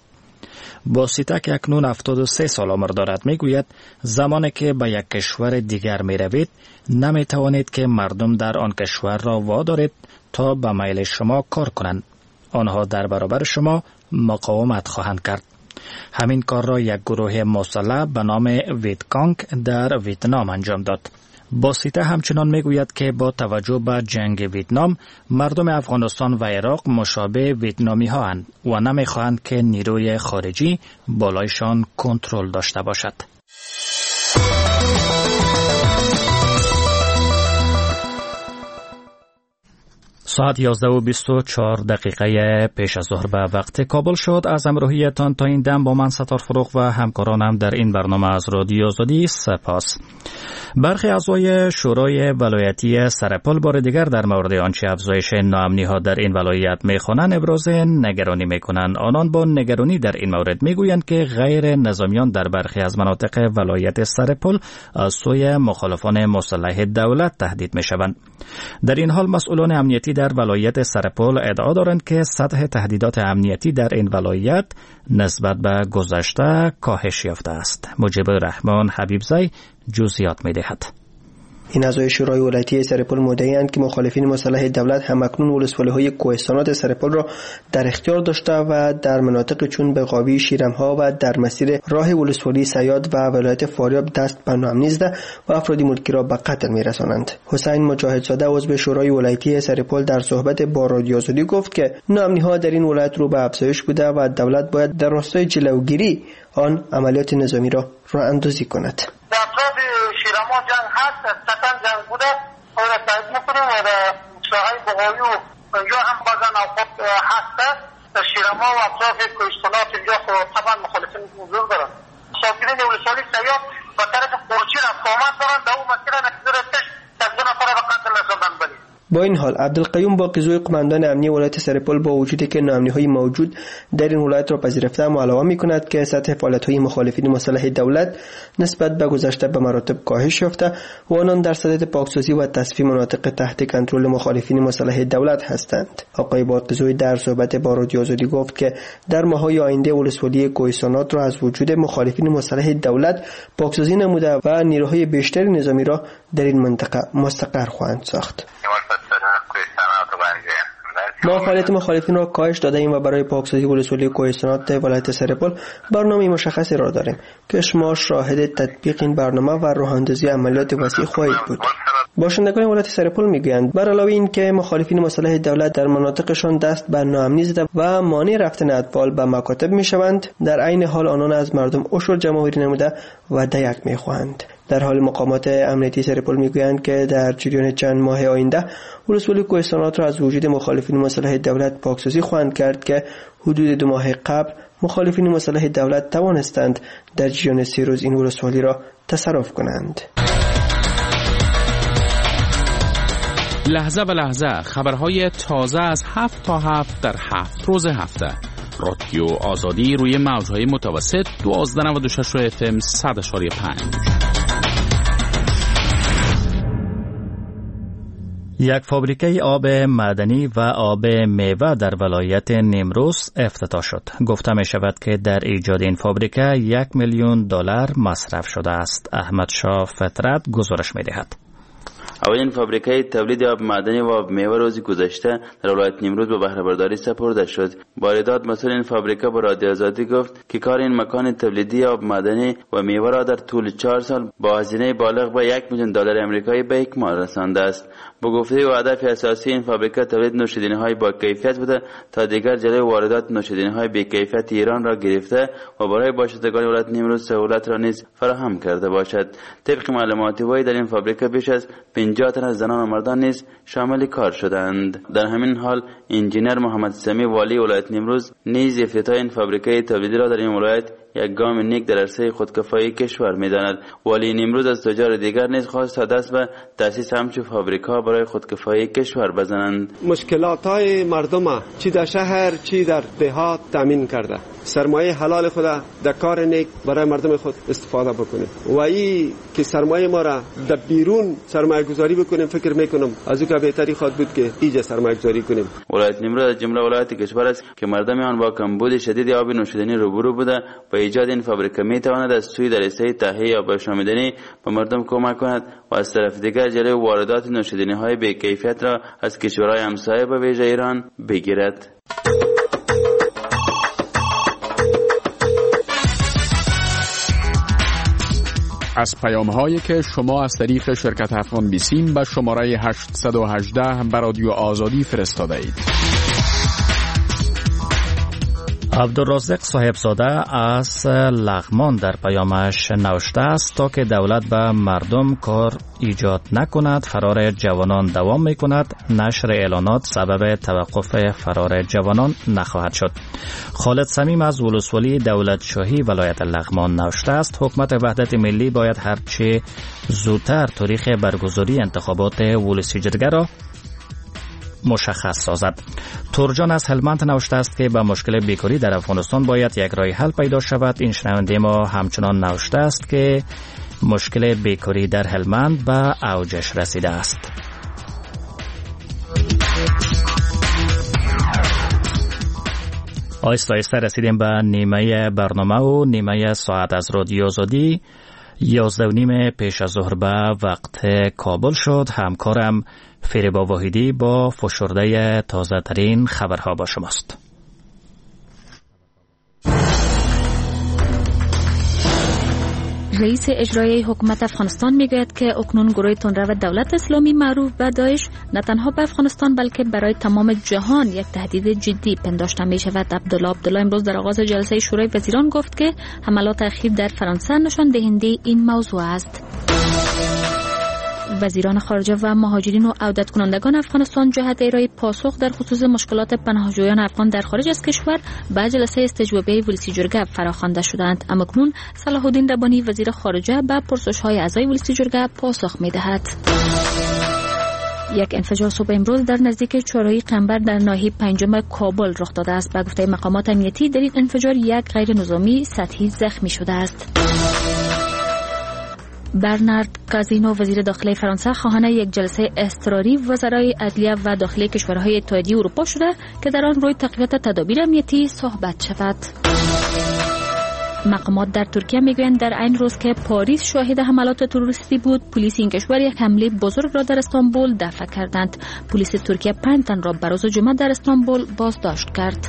باسیته که اکنون هفتاد و سه سال عمر دارد میگوید زمانی که به یک کشور دیگر می روید نمی توانید که مردم در آن کشور را وادارید تا به میل شما کار کنند. آنها در برابر شما مقاومت خواهند کرد. همین کار را یک گروه مسلح به نام ویتکانگ در ویتنام انجام داد. باسیته همچنان میگوید که با توجه به جنگ ویتنام مردم افغانستان و عراق مشابه ویتنامی ها اند و نمیخواهند که نیروی خارجی بالایشان کنترل داشته باشد. ساعت یازده و بیست و چهار دقیقه پیش از ظهر به وقت کابل شد. از همراهیتان تا این دم با من ستار فروغ و همکارانم در این برنامه از رادیو آزادی سپاس. برخی اعضای شورای ولایتی سرپل بار دیگر در مورد آنچه افزایش ناامنی ها در این ولایت میخوانند ابراز نگرانی میکنند. آنان با نگرانی در این مورد میگویند که غیر نظامیان در برخی از مناطق ولایت سرپل از سوی مخالفان مسلح دولت تهدید میشوند. در این حال مسئولان امنیتی در ولایت سرپل ادعا دارند که سطح تهدیدات امنیتی در این ولایت نسبت به گذشته کاهش یافته است. مجیب الرحمن حبیبزی جزئیات می‌دهد. این اعضای شورای ولایتی سرپل مدعی‌اند که مخالفین مسلح دولت همکنون ولسوالی‌های کوهستانات سرپل را در اختیار داشته و در مناطق چون بقابی، شیرمها و در مسیر راه ولسوالی سیاد و ولایت فاریاب دست به ناامنی زده و افراد ملکی را به قتل می‌رسانند. حسین مجاهدزاده عضو شورای ولایتی سرپل در صحبت با رادیو آزادی گفت که ناامنی‌ها در این ولایت رو به افزایش بوده و دولت باید در راستای جلوگیری آن عملیات نظامی را راه‌اندازی کند. شیرما جنگ هست، قطعا جنگ بوده و را تایید میکنیم و در ساحه بغایی و اینجا هم بازن اوقات هسته در شیرما و اطراف کوهستانات اینجا طبعا مخالفین حضور دارن. ساکنین ولسوالی سیاد و طرف قرچی رفت آمد دارن در اون مسیر نتیجه رسش تقدیر نفره به قتل رساندن بلی. با این حال عبدالقیوم باقیزوی قماندان امنی ولایت سرپل با وجودی که ناامنی‌های موجود در این ولایت را پذیرفته اما علاوه می‌کند که سطح فعالیت‌های مخالفین مسلح دولت نسبت به گذشته به مراتب کاهش یافته و آنان در صدد پاکسازی و تصفیه مناطق تحت کنترل مخالفین مسلح دولت هستند. آقای باقیزوی در صحبت با رادیو آزادی گفت که در ماه‌های آینده ولسوالی کوهستانات را از وجود مخالفین مسلح دولت پاکسازی نموده و نیروهای بیشتری نظامی را در این منطقه مستقر خواهند ساخت. ما فعالیت مخالفین را کاهش داده ایم و برای پاکسازی ولسوالی کوهستانات ولایت سرپل برنامه مشخصی را داریم که شما شاهد تطبیق این برنامه و راه‌اندازی عملیات وسیع خواهید بود. باشندگان ولایت سرپل میگویند بر علاوه این که مخالفین مسلح دولت در مناطقشان دست به ناامنی زده و مانع رفتن اطفال به مکاتب میشوند، در عین حال آنان از مردم عشر جمع‌آوری نموده و دیک میخواهند. در حال مقامات امنیتی سرپل میگویند که در جریان چند ماه آینده ولسوالی کوهستانات را از وجود مخالفین مسلح دولت پاکسازی خواهند کرد که حدود دو ماه قبل مخالفین مسلح دولت توانستند در جریان سه روز این ولسوالی را تصرف کنند. لحظه به لحظه خبرهای تازه از هفت تا هفت در هفت روز هفته. رادیو آزادی روی موجهای متوسط دوازده و نود و شش اف ام صد اشاری پنج. یک فابریکه آب معدنی و آب میوه در ولایت نیمروز افتتاح شد. گفته می شود که در ایجاد این فابریکه یک میلیون دلار مصرف شده است. احمد شاه فطرت گزارش می دهد. اولین فابریکه تولید آب معدنی و آب میوه روز گذشته در ولایت نیمروز به بهره برداری سپرده شد. واردات مسئول این فابریکه با رادیو آزادی گفت که کار این مکان تولیدی آب معدنی و میوه را در طول چهار سال با هزینه بالغ به یک میلیون دلار آمریکایی به اکمال رسانده است. با گفته و هدف اساسی این فابریکه تولید نوشیدنی‌های با کیفیت بوده تا دیگر جلوی واردات نوشیدنی‌های بی کیفیت ایران را گرفته و برای باشندگان ولایت نیمروز سهولت را نیز فراهم کرده باشد. طبق معلومات وی در این فابریکه بیش از پنجاه تن از زنان و مردان نیز شامل کار شدند. در همین حال انجینر محمد سمی والی ولایت نیمروز نیز افتتاح این فابریکه تولیدی را در این ولایت یک گام نیک در عرصه خودکفایی کشور می‌داند. والی نیمروز از تجار دیگر نیز خواست تا دست به تأسیس همچون فابریک‌ها برای خودکفایی کشور بزنند. مشکلات‌های مردم چی در شهر چی در دهات تامین کرده، سرمایه حلال خود در کار نیک برای مردم خود استفاده بکنیم و ای که سرمایه ما را در بیرون سرمایه گذاری بکنیم، فکر میکنم از او که بهتری خواهد بود که اینجا سرمایه گذاری کنیم. ولایت نیمروز از جمله ولایات کشور است که مردم آن با کمبود شدید آب نوشیدنی روبرو بوده. با ایجاد این فابریکه میتواند از سوی در رسه تهیه آب نوشیدنی به مردم کمک کند و از طرف دیگر جلوی واردات نوشیدنی‌های بی کیفیت را از کشورهای همسایه به ویژه ایران بگیرد. از پیام هایی که شما از طریق شرکت افغان بیسیم به شماره هشت یک هشت به رادیو آزادی فرستاده اید. عبدالرزاق صاحبزاده از لغمان در پیامش نوشته است تا که دولت به مردم کار ایجاد نکند فرار جوانان دوام می کند، نشر اعلانات سبب توقف فرار جوانان نخواهد شد. خالد صمیم از ولسوالی دولت شاهی ولایت لغمان نوشته است حکومت وحدت ملی باید هرچه زودتر تاریخ برگزاری انتخابات ولسی جرگه را مشخص سازد. تورجان از هلمند نوشته است که با مشکل بیکاری در افغانستان باید یک راه حل پیدا شود. این شنونده ما همچنان نوشته است که مشکل بیکاری در هلمند به اوجش رسیده است. آیسته آیسته رسیدیم به نیمه برنامه و نیمه ساعت از رادیو آزادی. یازده و نیم پیش از ظهر به وقت کابل شد. همکارم فریبا واحدی با فشرده تازه ترین خبرها با شماست. رئیس اجرایی حکومت افغانستان میگوید که اکنون گروه تندرو دولت اسلامی معروف به داعش نه تنها به افغانستان بلکه برای تمام جهان یک تهدید جدی پنداشته می شود. عبدالله عبدالله امروز در آغاز جلسه شورای وزیران گفت که حملات اخیر در فرانسه نشان دهنده این موضوع است. وزیران خارجه و مهاجرین و عودت کنندگان افغانستان جهت ارائه پاسخ در خصوص مشکلات پناهجویان افغان در خارج از کشور به جلسه استجوابی ولسی جرگه فراخوانده شدند. اما اکنون صلاح الدین ربانی وزیر خارجه به پرسش‌های اعضای ولسی جرگه پاسخ می‌دهد. یک انفجار صبح امروز در نزدیک چهارراهی قنبر در ناحیه پنجم کابل رخ داده است. به گفته مقامات امنیتی در این انفجار یک غیر نظامی سطحی زخمی شده است. برنارد کازینو وزیر داخلی فرانسه خواهان یک جلسه اضطراری وزرای عدلیه و داخلی کشورهای اتحادیه اروپا شده که در آن روی تقویت تدابیر امنیتی صحبت شود. مقامات در ترکیه میگویند در این روز که پاریس شاهد حملات تروریستی بود، پلیس این کشور یک حمله بزرگ را در استانبول دفع کردند. پلیس ترکیه پنج تن را به روز جمعه در استانبول بازداشت کرد.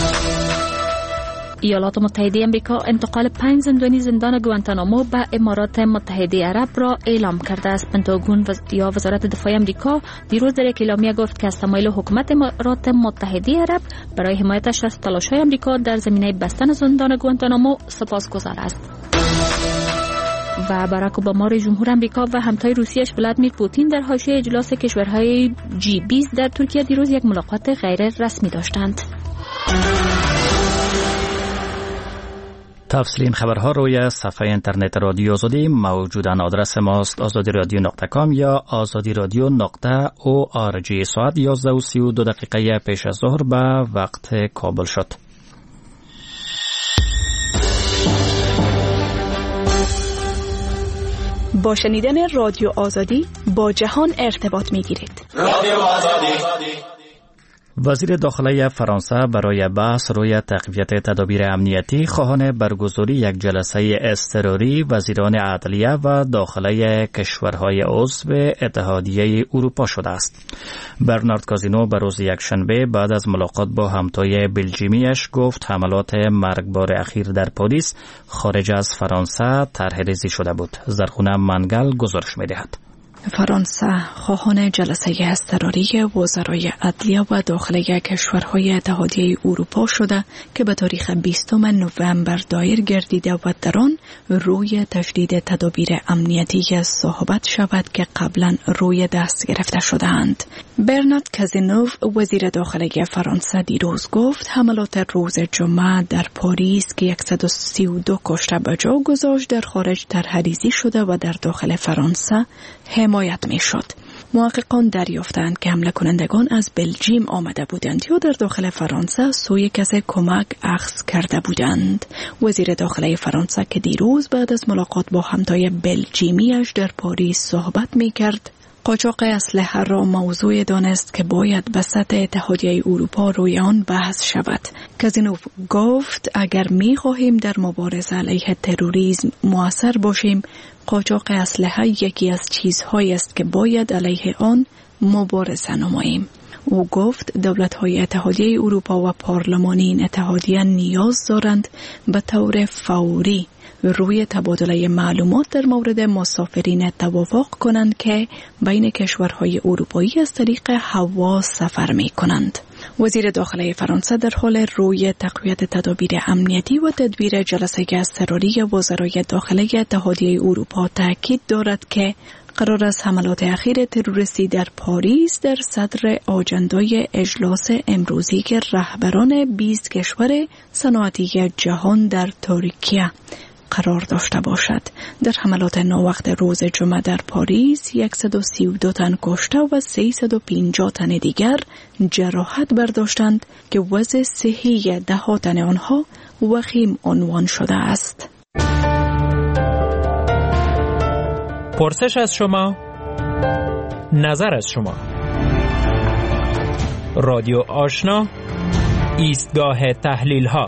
ایالات متحده آمریکا انتقال پنج زندانی زندان گوانتانامو به امارات متحده عرب را اعلام کرده است. پنتاگون وز... یا وزارت دفاع آمریکا دیروز در یک اعلامیه گفت که از تمایل حکومت امارات متحده عرب برای حمایتش از تلاش‌های آمریکا در زمینه بستن زندان گوانتانامو سپاسگزار است. و باراک اوباما رئیس جمهور آمریکا و همتای روسیه‌اش ولادیمیر پوتین در حاشیه اجلاس کشورهای جی بیست در ترکیه دیروز یک ملاقات غیر رسمی داشتند. تفصیل این خبرها روی صفحه اینترنت رادیو آزادی موجودن. آدرس ماست آزادی رادیو نقطه کام یا آزادی رادیو نقطه او آر جی. ساعت یازده و سی و دو دقیقه پیش از ظهر به وقت کابل شد. با شنیدن رادیو آزادی با جهان ارتباط می گیرید. رادیو آزادی. وزیر داخلی فرانسه برای بحث روی تقویت تدابیر امنیتی خواهان برگزاری یک جلسه اضطراری وزیران عدلیه و داخلی کشورهای عضو اتحادیه اروپا شده است. برنارد کازینو به روز یکشنبه بعد از ملاقات با همتای بلژیمیش گفت حملات مرگبار اخیر در پاریس خارج از فرانسه طرح ریزی شده بود. زرخونه منگل گزارش می‌دهد. فرانسه خواهان جلسه اضطراری وزرای عدلیه و داخلی کشورهای اتحادیه اروپا شده که به تاریخ بیستم نوامبر دایر گردیده و در آن روی تشدید تدابیر امنیتی صحبت شود که قبلا روی دست گرفته شده‌اند. برنارد کازینو وزیر داخلی فرانسه دیروز گفت حملات روز جمعه در پاریس که صد و سی و دو کشته به جا گذاشت در خارج طرح ریزی شده و در داخل فرانسه حمایت می شد. محققان دریافتند که حمله کنندگان از بلژیم آمده بودند یا در داخل فرانسه سوی کسی کمک اخذ کرده بودند. وزیر داخلی فرانسه که دیروز بعد از ملاقات با همتای بلژیمیش در پاریس صحبت می کرد، قاچاق اسلحه را موضوع دانست که باید به سطح اتحادیه اروپا روی آن بحث شود. کازینو گفت اگر می خواهیم در مبارزه علیه تروریسم مؤثر باشیم، قاچاق اسلحه یکی از چیزهایی است که باید علیه آن مبارزه نماییم. او گفت دولت‌های اتحادیه اروپا و پارلمان این اتحادیه نیاز دارند به طور فوری روی تبادله معلومات در مورد مسافرین توافق کنند که بین کشورهای اروپایی از طریق هوا سفر می کنند. وزیر داخله فرانسه در حال روی تقویت تدابیر امنیتی و تدبیر جلسه اضطراری وزرای داخله اتحادیه اروپا تاکید دارد که قرار است حملات اخیر تروریستی در پاریس در صدر آجندای اجلاس امروزی که رهبران بیست کشور صنعتی جهان در ترکیه قرار داشته باشد. در حملات ناوقت روز جمعه در پاریس صد و سی و دو تن کشته و سیصد و پنجاه تن دیگر جراحت برداشتند که وضع صحی ده ها تن آنها وخیم عنوان شده است. پرسش از شما، نظر از شما. رادیو آشنا، ایستگاه تحلیل ها.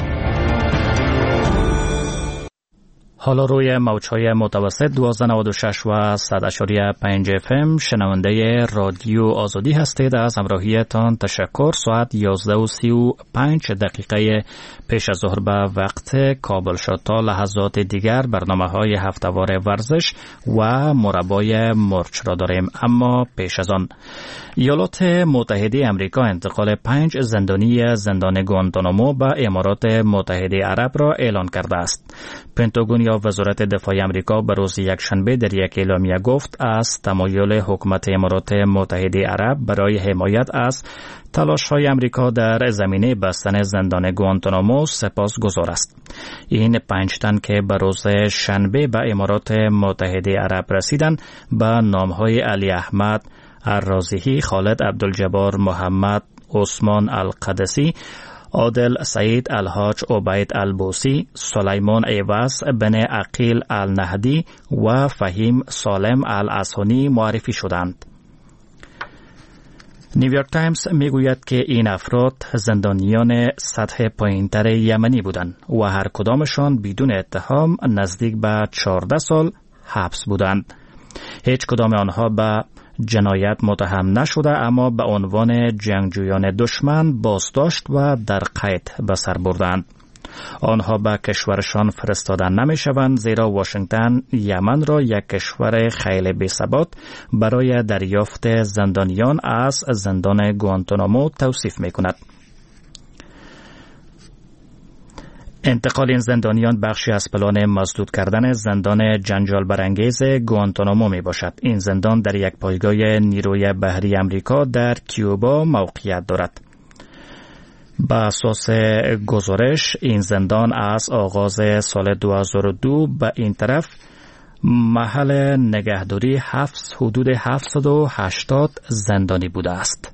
حالا روی موج‌های متوسط دوازده نود و شش و صد اشاری پنج اف ام شنونده رادیو آزادی هستید. از همراهیتان تشکر. ساعت یازده و سی و پنج دقیقه پیش از ظهر به وقت کابل شد. تا لحظات دیگر برنامه‌های هفته‌وار ورزش و مربای مرچ را داریم. اما پیش از آن ایالات متحده آمریکا انتقال پنج زندانی زندان گوانتانامو به امارات متحده عرب را اعلان کرده است. پنتاگون یا وزارت دفاع آمریکا به روز یکشنبه در یک اعلامیه گفت از تمایل حکومت امارات متحده عرب برای حمایت از تلاش‌های آمریکا در زمینه بستن زندان گوانتانامو سپاسگزار است. این پنج تن که به روز شنبه به امارات متحده عرب رسیدند به نام‌های علی احمد الرازیحی، خالد عبدالجبار محمد، عثمان القدسی، عادل سعید الحاج عبید البوسی، سلیمان ایواز بن عقیل النهدی و فهیم سالم الاسونی معرفی شدند. نیویورک تایمز میگوید که این افراد زندانیان سطح پایین‌تر یمنی بودند و هر کدامشان بدون اتهام نزدیک به چهارده سال حبس بودند. هیچ کدام آنها به جنایت متهم نشده، اما به عنوان جنگجویان دشمن بازداشت و در قید به سر بردند. آنها به کشورشان فرستاده نمی شوند، زیرا واشنگتن یمن را یک کشور خیلی بی‌ثبات برای دریافت زندانیان از زندان گوانتانامو توصیف می کند. انتقال این زندانیان بخشی از پلان مسدود کردن زندان جنجال برانگیز گوانتانامو می باشد. این زندان در یک پایگاه نیروی بحری آمریکا در کیوبا موقعیت دارد. به اساس گزارش این زندان از آغاز سال دو هزار و دو به این طرف محل نگهداری هفت حدود هفتصد و هشتاد زندانی بوده است.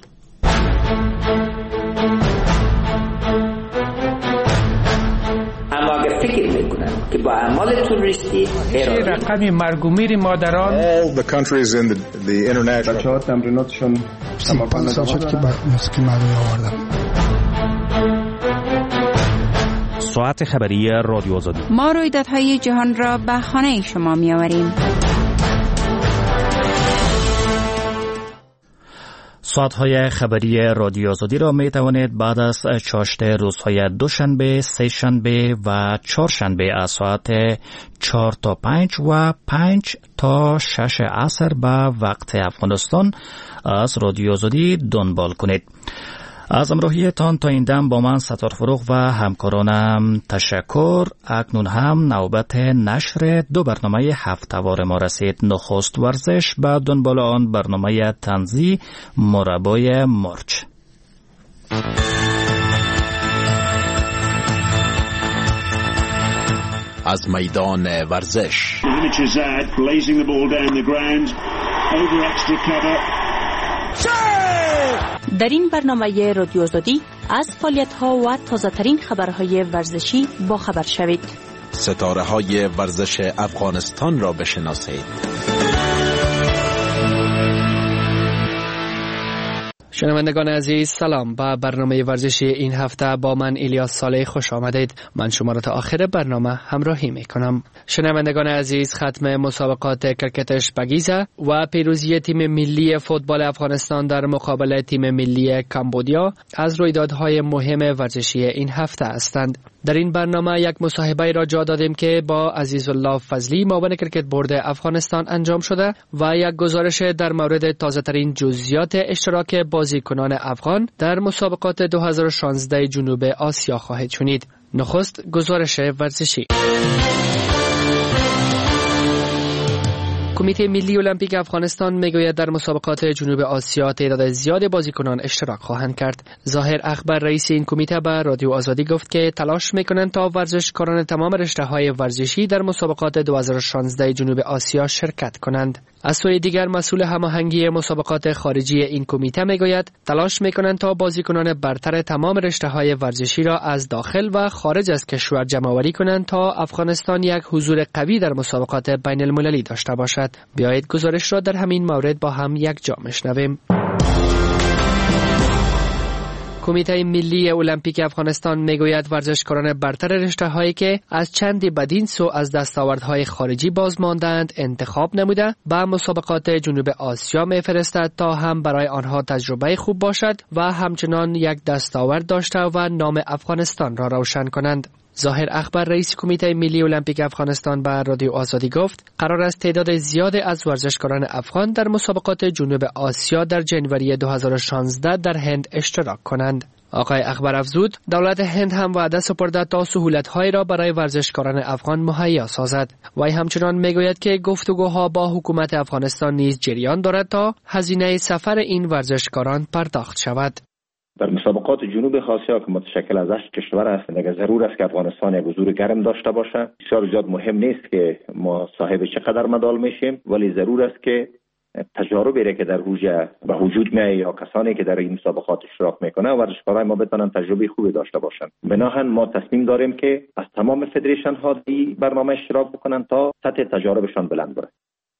فکر میکنن که با اعمال توریستی رقم مرگ و میر مادران all the countries in the, the international بچه‌ها تمریناتشون پنج سال شد که موسیقی مردمی آوردم. ساعت خبری رادیو آزادی. ما رویدادهای جهان را به خانه شما می‌آوریم. ساعت‌های خبری رادیو آزادی را می توانید بعد از چاشت روزهای دوشنبه، سه شنبه و چهارشنبه از ساعت چهار تا پنج و پنج تا شش عصر به وقت افغانستان از رادیو آزادی دنبال کنید. از همراهیتان تا این دم با من ستار فروغ و همکارانم تشکر. اکنون هم نوبت نشر دو برنامه هفته‌وار ما رسید. نخست ورزش، بعد دنبال آن برنامه طنزی مربای مرچ. از میدان ورزش در این برنامه رادیو آزادی از فعالیت‌ها و تازه‌ترین خبرهای ورزشی با خبر شوید. ستاره‌های ورزش افغانستان را بشناسید. شنوندگان عزیز سلام، با برنامه ورزشی این هفته با من الیاس صالح خوش آمدید. من شما را تا آخر برنامه همراهی می کنم. شنوندگان عزیز، ختم مسابقات کرکتش بگیزه و پیروزی تیم ملی فوتبال افغانستان در مقابل تیم ملی کامبودیا از رویدادهای مهم ورزشی این هفته هستند. در این برنامه یک مصاحبه را جا دادیم که با عزیزالله فضلی معاون کرکت بورد افغانستان انجام شده و یک گزارش در مورد تازه ترین جزئیات اشتراک بازیکنان افغان در مسابقات دو هزار و شانزده جنوب آسیا خواهید شنید. نخست گزارش ورزشی. کمیته ملی المپیک افغانستان میگوید در مسابقات جنوب آسیا تعداد زیاد بازیکنان اشتراک خواهند کرد. ظاهر اخبر رئیس این کمیته به رادیو آزادی گفت که تلاش میکنند تا ورزشکاران تمام رشته‌های ورزشی در مسابقات دو هزار و شانزده جنوب آسیا شرکت کنند. از سوی دیگر مسئول هماهنگی مسابقات خارجی این کمیته میگوید تلاش میکنند تا بازیکنان برتر تمام رشته‌های ورزشی را از داخل و خارج از کشور جمع‌آوری کنند تا افغانستان یک حضور قوی در مسابقات بین المللی داشته باشد. بیایید گزارش را در همین مورد با هم یک جا بشنویم. کمیته ملی المپیک افغانستان میگوید ورزشکاران برتر رشته‌هایی که از چندی بدین سو از دستاوردهای خارجی باز ماندند انتخاب نموده به مسابقات جنوب آسیا میفرستد تا هم برای آنها تجربه خوب باشد و همچنان یک دستاورد داشته و نام افغانستان را روشن کنند. ظاهر اخبر رئیس کمیته ملی المپیک افغانستان به رادیو آزادی گفت قرار است تعداد زیاد از ورزشکاران افغان در مسابقات جنوب آسیا در جنوری دو هزار و شانزده در هند اشتراک کنند. آقای اخبر افزود دولت هند هم وعده سپرده تا سهولت‌هایی را برای ورزشکاران افغان مهیا سازد. وی همچنان میگوید که گفتگوها با حکومت افغانستان نیز جریان دارد تا هزینه سفر این ورزشکاران پرداخت شود. در مسابقات جنوب آسیا که متشکل از هشت کشور است، دیگر ضرور است که افغانستان یک حضور گرم داشته باشه. بسیار زیاد مهم نیست که ما صاحب چقدر مدال میشیم، ولی ضرور است که تجاربی که در حوزه به وجود میاد یا کسانی که در این مسابقات اشتراک میکنه ورزشکارای ما بتونن تجربه خوبی داشته باشن. بنابراین ما تصمیم داریم که از تمام فدریشن ها این برنامه اشتراک بکنن تا سطح تجاربشان بلند بره.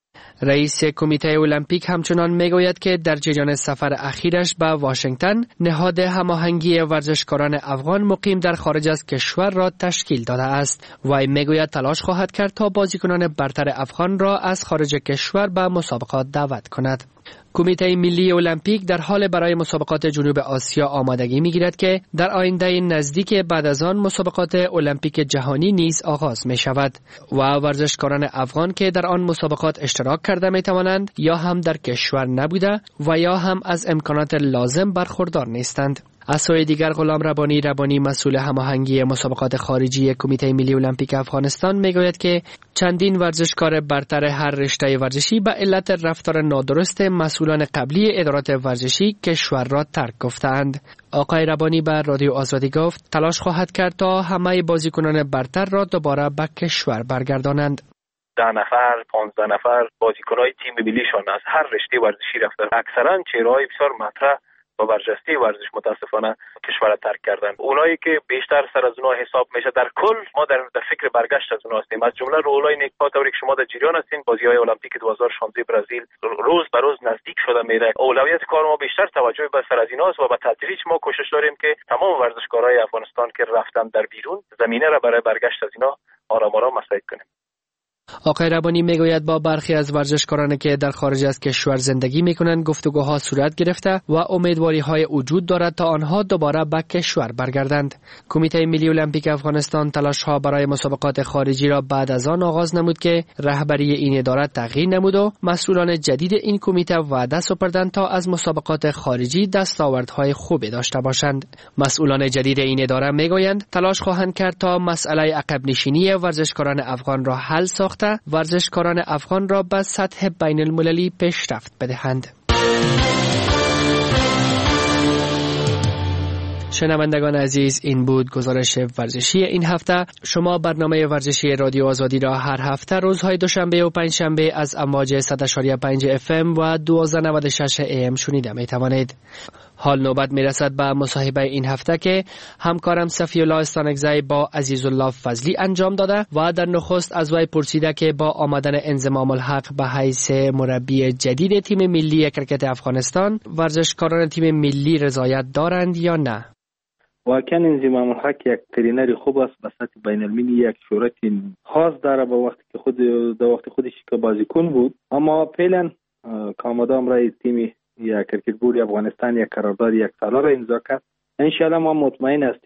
رئیس کمیته المپیک همچنان میگوید که در جریان سفر اخیرش به واشنگتن نهاد هماهنگی ورزشکاران افغان مقیم در خارج از کشور را تشکیل داده است. وی میگوید تلاش خواهد کرد تا بازیکنان برتر افغان را از خارج کشور به مسابقات دعوت کند. کمیته ملی المپیک در حال برای مسابقات جنوب آسیا آمادگی میگیرد که در آینده نزدیک بعد از آن مسابقات المپیک جهانی نیز آغاز می شود و ورزشکاران افغان که در آن مسابقات اشتراک کرده می توانند یا هم در کشور نبوده و یا هم از امکانات لازم برخوردار نیستند. از سوی دیگر غلام ربانی ربانی مسئول هماهنگی مسابقات خارجی کمیته ملی المپیک افغانستان میگوید که چندین ورزشکار برتر هر رشته ورزشی به علت رفتار نادرست مسئولان قبلی ادارات ورزشی کشور را ترک گفتند. آقای ربانی به رادیو آزادی گفت تلاش خواهد کرد تا همه بازیکنان برتر را دوباره به کشور برگردانند. ده نفر، پانزده نفر بازیکنای تیم ملیشان از هر رشته ورزشی رفتن. اکثرا چهره‌های بسیار مطرح و برجسته ورزش متاسفانه کشور را ترک کردن. اونایی که بیشتر سر از اونها حساب میشه در کل ما در, در فکر برگشت از اونها هستیم. از جمله رولای نیکپا طوری که شما در جریان هستین، بازی‌های المپیک دو هزار و شانزده برزیل روز به روز نزدیک شده میره. اولویت کار ما بیشتر توجه به سر از ایناست و به تدریج ما کوشش داریم که تمام ورزشکارای افغانستان که رفتن در بیرون زمینه را برای برگشت از اینا آرام آرام مساعد کنیم. آقای ربانی میگوید با برخی از ورزشکارانی که در خارج از کشور زندگی میکنند گفتگوها صورت گرفته و امیدواری های وجود دارد تا آنها دوباره به کشور برگردند. کمیته ملی المپیک افغانستان تلاش ها برای مسابقات خارجی را بعد از آن آغاز نمود که رهبری این اداره تغییر نمود و مسئولان جدید این کمیته وعده سپردند تا از مسابقات خارجی دستاوردهای خوبی داشته باشند. مسئولان جدید این اداره میگویند تلاش خواهند کرد تا مسئله عقب نشینی ورزشکاران افغان را حل ساخته ورزشکاران افغان را به سطح بین المللی پیشرفت بدهند. شنوندگان عزیز، این بود گزارش ورزشی این هفته. شما برنامه ورزشی رادیو آزادی را هر هفته روزهای دوشنبه و پنجشنبه از امواج صد و شش و پنج اف ام و دوازده و نود و شش ای ام شنیده می توانید. حال نوبت می رسد به مصاحبه این هفته که همکارم صفی الله استانکزی با عزیزالله فضلی انجام داده و در نخست از وی پرسیده که با آمدن انضمام الحق به حیث مربی جدید تیم ملی کرکت افغانستان ورزشکاران تیم ملی رضایت دارند یا نه؟ واقعا انضمام الحق یک ترینر خوب است، به سطح بین المللی یک شهرت خاص داره به وقتی که خود در وقت خودش که بازیکن بود، اما فعلا کامادام رای تیم یا کرکت بورد افغانستان یک قرارداد یک ساله را امضا کرد. ان شاء الله ما مطمئن هستیم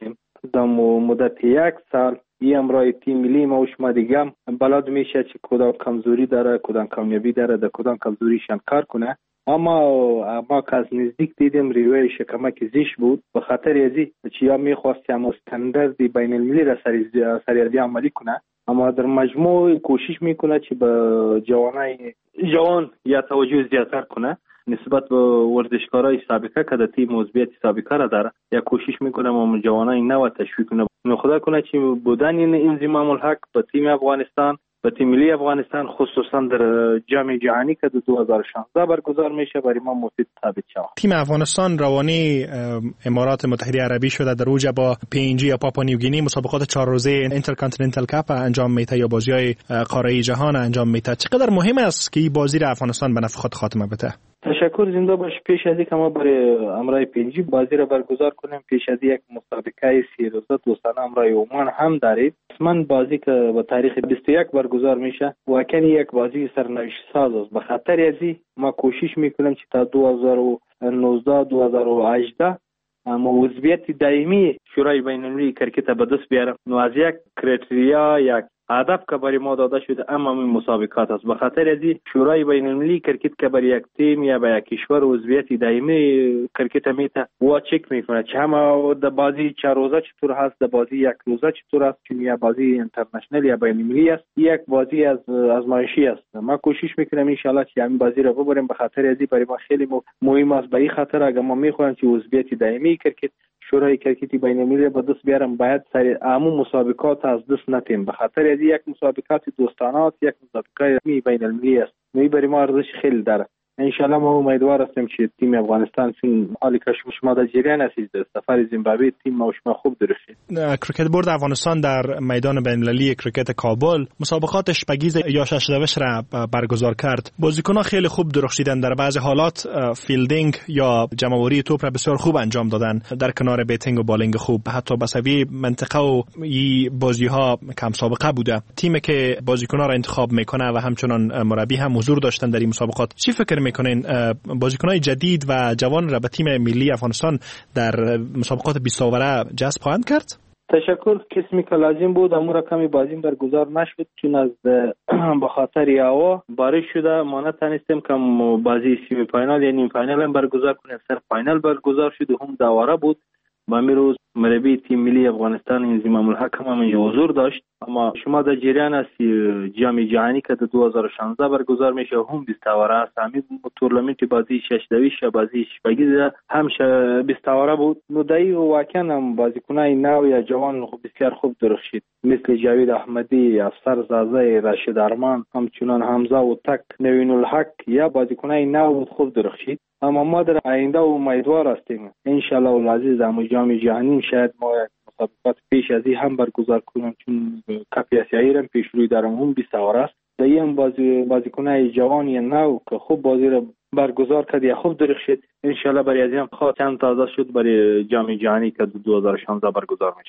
در مدت یک سال این امرای تیم ملی ما و شما دیگه بلد میشه که کدام کمزوری داره، کدام کامیابی داره، در کدام کمزوریشان کار کنه. اما ما که از نزدیک دیدیم روی شکمک زیش بود، به خاطر ازی که یا میخواست که استاندارد بین المللی را سریعی عملی کنه، اما در مجموع کوشش میکنه که به جوانای جوان یا توجه زیادتر کنه نسبت به ورزشکارای سابقه که در تیم عضویت سابقه را داره، یا کوشش میکنه ما جوانای نو تشویق کنه. خدا کنه که بودن این انضمام الحق به تیم افغانستان، به تیم ملی افغانستان خصوصا در جام جهانی که در دو هزار و شانزده برگزار میشه برای ما مفید ثابت شود. تیم افغانستان روانی امارات متحده عربی شده در اوج با پی ان جی یا پاپوا نیوگینی مسابقات چهار روزه اینترکانتیننتال کاپ انجام میده یا بازی‌های قاره جهان انجام میده. چقدر مهم است که این بازی را افغانستان به نفع خود خاتمه بده؟ تشکر زنده باش. پیش از اینکه ما برای امرای پی ان جی بازی را برگزار کنیم، پیش از یک مسابقه سی روزه دوستانه امرای عمان هم داریم. من بازی که به تاریخ بیست و یک برگزار میشه واقعا یک بازی سرنوشت ساز است. به خاطر ازی ما کوشش میکنیم که تا دو هزار و نوزده دو هزار و هجده ما عضویت دائمی شورای بین المللی کرکت به دست بیارم. نو از یک کریتریا یک هدف که برای ما داده شده اما این مسابقات است. به خاطر ازی شورای بین المللی کرکت که برای یک تیم یا برای یک کشور عضویت دائمی کرکت میته و چک میکنه چه هم در بازی چهار روزه چطور هست، در بازی یک روزه چطور است، چون یا بازی اینترنشنال یا بین المللی است، یک بازی از آزمایشی است. ما کوشش میکنیم ان شاء الله که همین بازی را ببریم. به خاطر ازی برای ما خیلی مهم است. به این خاطر اگر ما میخوایم که عضویت دائمی کرکت شورای کرکتی بین المللی به دست بیارم باید سری عموم مسابقات از دست نتیم. به خاطر از یک مسابقات دوستانه است، یک مسابقه بین المللی است. می برای ما ارزش خیلی داره. ان شاء الله ما امیدوار هستیم که تیم افغانستان چون حالی که شما در جریان هستید در سفر زیمبابوه تیم ما شما خوب درشید. کرکت بورد افغانستان در میدان بین المللی کرکت کابل مسابقاتش بگیز یا ششدوش را برگزار کرد. بازیکنان خیلی خوب درخشیدند، در بعضی حالات فیلدینگ یا جمع‌آوری توپ را بسیار خوب انجام دادن در کنار بیتینگ و بالینگ خوب. حتی بسوی منطقه و ای بازی‌ها کم سابقه بوده. تیمی که بازیکنان را انتخاب میکنه و همچنان مربی هم حضور داشتن در این مسابقات، چی فکر میکنین بازیکنان جدید و جوان را به تیم ملی افغانستان در مسابقات بیست اوره جذب خواهند کرد؟ تشکر. قسمی که لازم بود امور کمی بازی برگزار نشد چون از به خاطر هوا بارش شده ما نتونستیم که بازی سیمی فاینال یا نیم فاینال هم برگزار کنیم. سر فاینال برگزار شد و هم دواره بود. با امروز مربی تیم ملی افغانستان انضمام الحق هم حضور داشت. اما شما در جریان هستی جام جهانی که در دو هزار و شانزده برگزار میشه هم بیست اوره است. همین تورنمنت بازی شش یا بازی شپگیز هم بیست اوره بود. نودایی و واقعا هم بازیکنای نو یا جوان خوب بسیار خوب درخشید، مثل جاوید احمدی، افسر زازه، راشد ارمان، همچنان حمزه و تک، نوین الحق یا بازیکنای نو بود خوب درخشید. اما ما در آینده و امیدوار هستیم ان شاء الله العزیز در جام جهانی شاید ما مسابقات پیش از این هم برگزار کنیم چون کاپ آسیایی هم پیش روی دارم هم بیست اوره است. در این بازی بازیکنای جوان یا نو که خوب بازی را برگزار کرد یا خوب درخشید ان شاء الله برای از این خاطر تازه شد برای جام جهانی که دو هزار و شانزده برگزار میشه.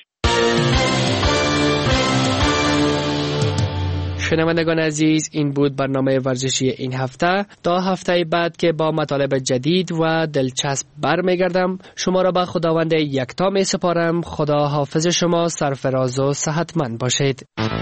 شنوندگان عزیز، این بود برنامه ورزشی این هفته. تا هفته بعد که با مطالب جدید و دلچسب برمیگردم. شما را به خداوند یکتا می سپارم. خدا حافظ شما، سرفراز و صحتمند باشید.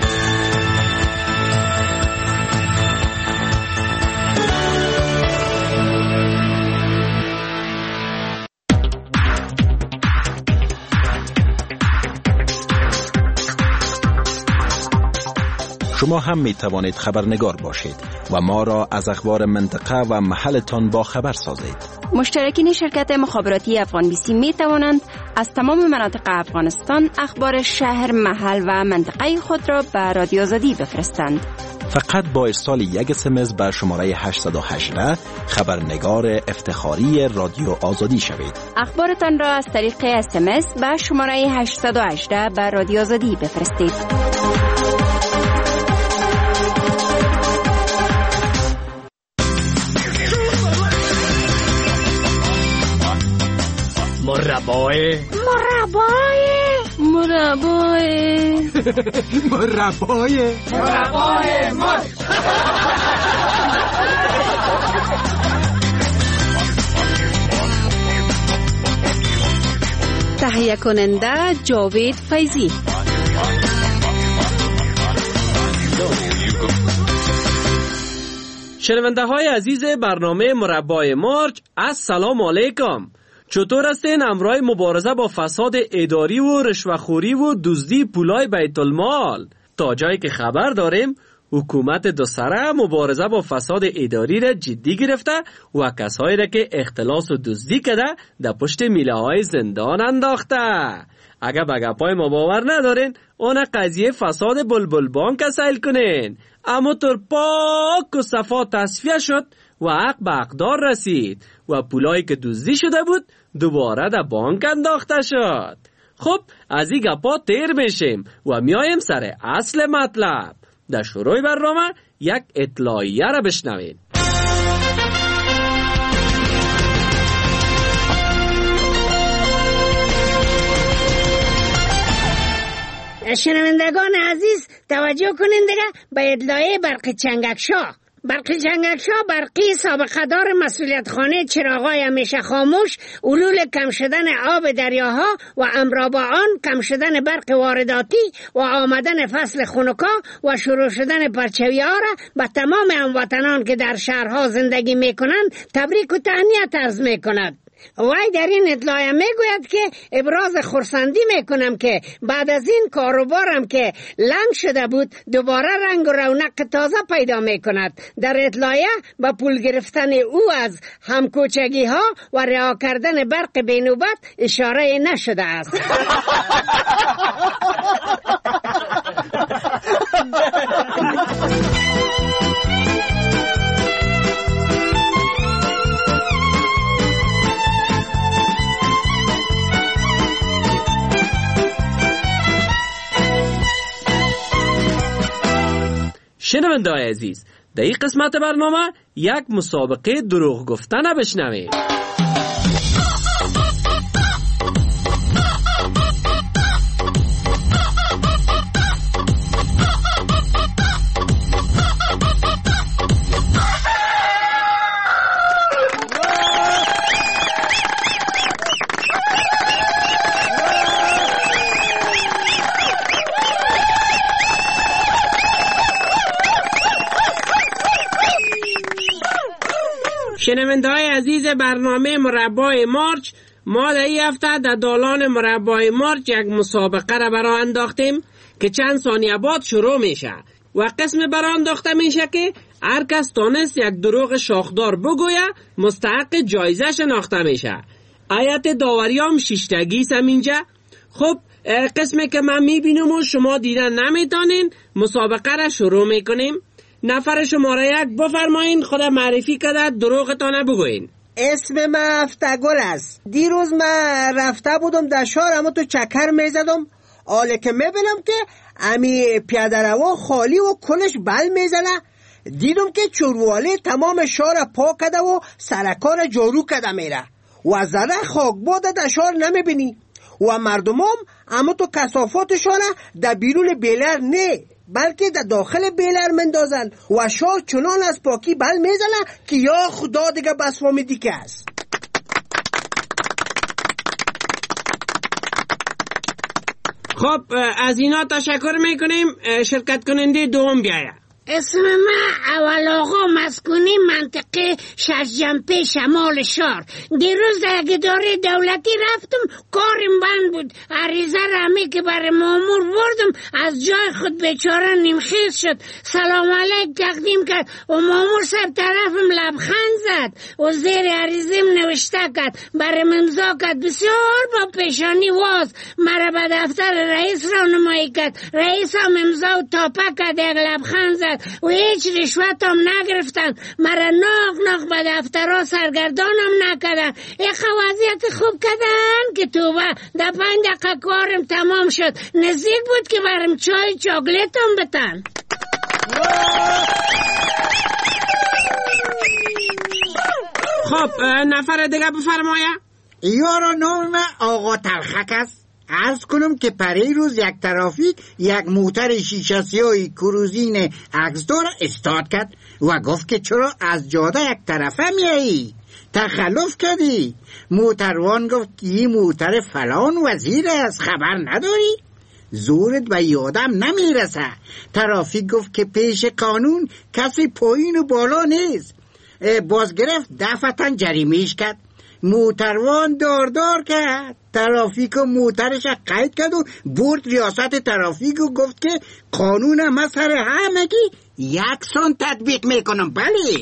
شما هم می توانید خبرنگار باشید و ما را از اخبار منطقه و محلتان با خبر سازید. مشترکین شرکت مخابراتی افغان بی سی می توانند از تمام مناطق افغانستان اخبار شهر، محل و منطقه خود را به رادیو آزادی بفرستند. فقط با ارسال یک اس ام اس بر شماره هشت یک هشت خبرنگار افتخاری رادیو آزادی شوید. اخبارتان را از طریق اس ام اس به شماره هشت یک هشت به رادیو آزادی بفرستید. مربای مربای مربای مربای مربای مر تهیه کننده جاوید فیضی. شنونده های عزیز برنامه مربای مارچ، السلام علیکم. چطور هستین؟ همراه مبارزه با فساد اداری و رشوه‌خوری و دزدی پولای بیت المال. تا جایی که خبر داریم حکومت دو سره مبارزه با فساد اداری را جدی گرفته و کسایی را که اختلاس و دزدی کرده در پشت میله های زندان انداخته. اگر به گپای ما باور ندارین، اون قضیه فساد بلبل بانک سیل کنین. اما طور پاک و صفا تصفیه شد و حق به حقدار رسید و پولایی که دزدی شده بود دوباره در بانک انداخته شد. خب از این گپا تیر میشیم و میایم سر اصل مطلب. در شروع برنامه یک اطلاعیه را بشنوید. شنوندگان عزیز توجه کنین دیگه به اطلاعیه برق چنگکشاه. برق چنگکشاه برقی سابقه دار مسئولیت خانه چراغای همیشه خاموش، علول کم شدن آب دریاها و امرا با آن کم شدن برق وارداتی و آمدن فصل خنکا و شروع شدن پرچوی ها را به تمام هموطنان که در شهرها زندگی میکنند تبریک و تهنیت عرض میکند. وای در این اطلاعیه میگوید که ابراز خرسندی میکنم که بعد از این کاروبارم که لنگ شده بود دوباره رنگ و رونق تازه پیدا میکند. در اطلاعیه به پول گرفتن او از همکوچگی ها و رها کردن برق بینوبت اشاره نشده است. شنونده‌های عزیز، در این قسمت برنامه یک مسابقه دروغ گفتن بشنوید. شنونده‌های عزیز برنامه مربای مارچ، ما در این هفته در دالان مربای مارچ یک مسابقه را برای انداختیم که چند ثانیه بعد شروع میشه و قسم برای انداخته میشه که هر کس تانست یک دروغ شاخدار بگویه مستحق جایزه شناخته میشه. آیت داوری هم شیشتگی سمینجا. خب قسمی که من میبینم و شما دیدن نمیتانین، مسابقه را شروع میکنیم. نفر شماره یک بفرمایین، خود معرفی کرده دروغتانه بگوین. اسم من افتگل است. دیروز من رفته بودم در شهر، اما تو چکر میزدم، حالا که میبینم که امی پیاده رو خالی و کلش بل میزنه، دیدم که چوروالی تمام شهر پاک کرده و سرکار جارو کرده میره و ذره خاک باده در شهر نمیبینی و مردمم اما تو کثافاتشان در بیرون بیلر نه بلکه در داخل بیلر مندازن و شهر چنان از پاکی بل میزنه که یا خدا دیگه بس فهمیدی که است. خب از اینا تشکر میکنیم. شرکت کننده دوم بیایه. اسم من اول آقا مسکونی منطقه ششجنبه شمال شهر. دیروز در اداره دولتی رفتم، کارم بند بود. عریضه رمی که برای مامور بردم از جای خود بیچاره نیمخیز شد. سلام علیک تقدیم کرد و مامور سر طرفم لبخند زد و زیر عریضم نوشته کرد، برای امضا کرد، بسیار با پیشانی واز. مرا به دفتر رئیس راهنمایی کرد. رئیس هم امضا و تاپه کرد، یک لبخند زد و هیچ رشوت هم نگرفتن. مرا ناغ ناغ به دفترها سرگردانم نکردن. یک وضعیت خوب کردن که توبه. در پنج دقیقه کارم تمام شد. نزدیک بود که برم چای چاکلیت هم بتن. خب نفر دیگه بفرمایه. یارو نام من آقا تلخک است. عرض کنم که پری روز یک ترافیک یک موتر شیشه سیاه کروزین عکسدار استارت کرد و گفت که چرا از جاده یک طرفه میایی؟ تخلف کردی. موتروان گفت که این موتر فلان وزیر است، خبر نداری؟ زورت به یادم نمیرسه. ترافیک گفت که پیش قانون کسی پایین و بالا نیست. باز گرفت دفعتاً جریمهش کرد. موتروان داردار کرد. ترافیک و موترش قید کرد و برد ریاست ترافیک و گفت که قانون هم سر همگی یکسان تطبیق میکنم. بله.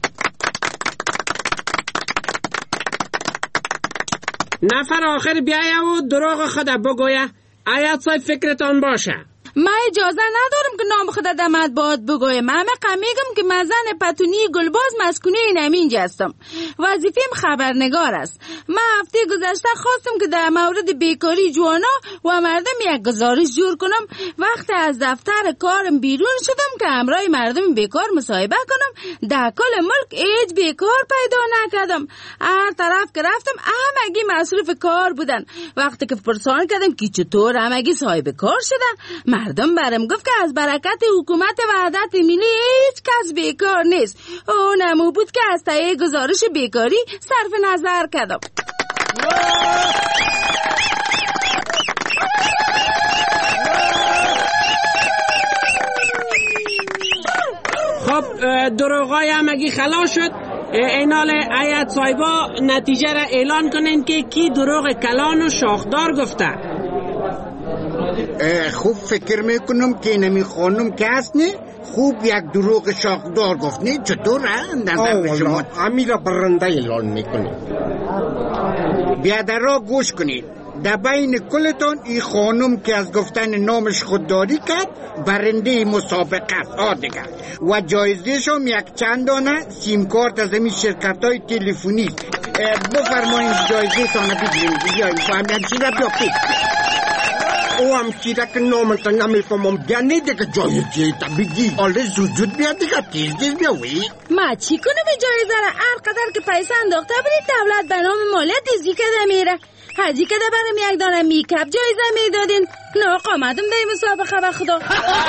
نفر آخر بیایه و دروغ خود بگویه. آیت صاحب فکرتان باشه. من اجازه ندارم که نام خود در مطبوعات بگویم. همه قمیگم که من زن پتونی گلباز مسکونی اینجا هستم. وظیفه‌ام خبرنگار است. من هفته گذشته خواستم که در مورد بیکاری جوانا و مردم یک گزارش جور کنم. وقتی از دفتر کارم بیرون شدم که همراه مردم بیکار مصاحبه کنم، در کل ملک هیچ بیکار پیدا نکردم. هر طرف که رفتم همگی مصروف کار بودن. وقتی که پرسان کردم که چطور همگی صاحب کار شدن، مردم برم گفت که از برکت حکومت وحدت ملی هیچ کس بیکار نیست. اونمو بود که از تایید گزارش بیکاری صرف نظر کردم. خب دروغای همگی خلاص شد. اینال آیت صاحبا نتیجه را اعلان کنین که کی دروغ کلان و شاخدار گفته. خوب فکر میکنم که نمی خانم که هست نه خوب یک دروغ شاخدار گفت نه. چطور نظر به شما؟ امیرا برنده اعلان میکنی. بیادرها گوش کنید. در بین کلتان این خانم که از گفتن نامش خودداری کرد برنده مسابقه است. آدگه و جایزهش هم یک چند دانه سیم کارت از این شرکت های تلفنی. بفرمایید جایزه تانه بگیریم. بیایید فهمید چی را بیافید. او هم چیره که نامتا نمیفهمم بیانه دیگه جایزه تا بگی. آله زوجود بیاد دیگه تیز تیز بیاوی. ما چی کنم این جایزه را؟ هر قدر که پیسه انداخته برید دولت به نام مالیات دیزی کده میره. حجی کده برم یک دانه میکپ جایزه میدادین. نه آمدم در این مسابقه به خدا.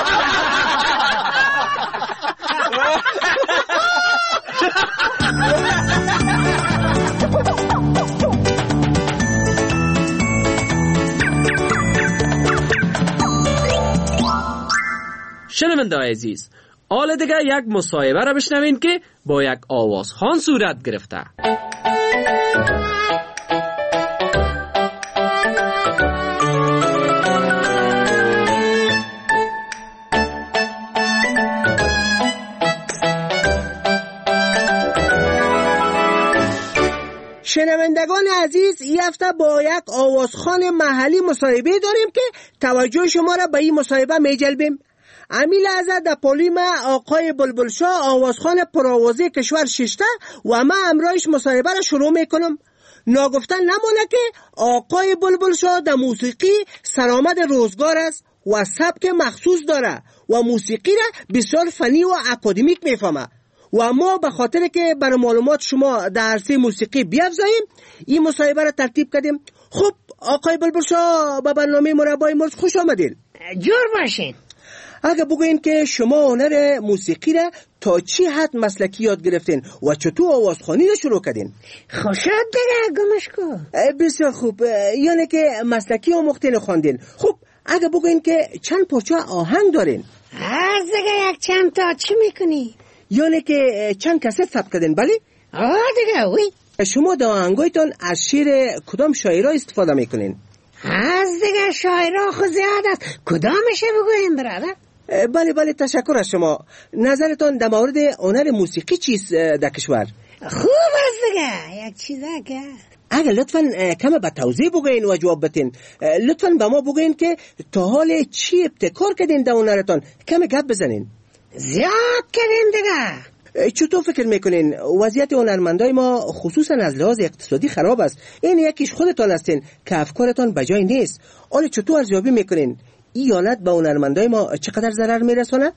شنونده عزیز، حال دیگه یک مصاحبه را بشنوین که با یک آوازخوان صورت گرفته. شنوندگان عزیز، این هفته با یک آوازخوان محلی مصاحبه داریم که توجه شما را به این مصاحبه میجلبیم. امی لحظه در پولیم آقای بلبلشاه آوازخوان پرآوازه کشور ششته و من امرایش مصاحبه را شروع میکنم. ناگفتن نمانه که آقای بلبلشاه در موسیقی سرآمد روزگار است و سبک مخصوص داره و موسیقی را بسیار فنی و اکادمیک میفهمه و ما به خاطر که برای معلومات شما در عرصه موسیقی بیافزاییم این مصاحبه را ترتیب کردیم. خب آقای بلبلشاه به برنامه مربای مرز خوش آمدین. جور باشین. اگه بگوین که شما هنر موسیقی را تا چی حد مسلکی یاد گرفتین و چطور آوازخوانی را شروع کردین؟ خوشت دیگه گمش کن. بسیار خوب، یعنی که مسلکی آموختین خواندین. خب اگه بگوین که چند پارچه آهنگ دارین؟ از دیگه یک چند تا چی میکنی؟ یعنی که چند کست ثبت کردین؟ بله؟ آه دیگه وی. شما در آهنگایتان از شعر کدام شاعرها استفاده میکنین؟ از دیگه شاعرها خود زیاد است. کدامشه بگوین برادر؟ بله بله تشکر از شما. نظرتان در مورد هنر موسیقی چیست در کشور؟ خوب است دیگه. یک چیزه که اگر لطفاً کم به توضیح بگوین و جواب بتین. لطفاً به ما بگوین که تا حال چی ابتکار کردین در هنرتان. کم گپ بزنین. زیاد کردین دیگه. چطور فکر میکنین وضعیت هنرمندای ما خصوصا از لحاظ اقتصادی خراب است؟ این یکیش خودتان هستین که افکارتان بجای نیست. حالا چطور ارزیابی میکنین این یانت به هنرمندای ما چقدر ضرر میرسونه؟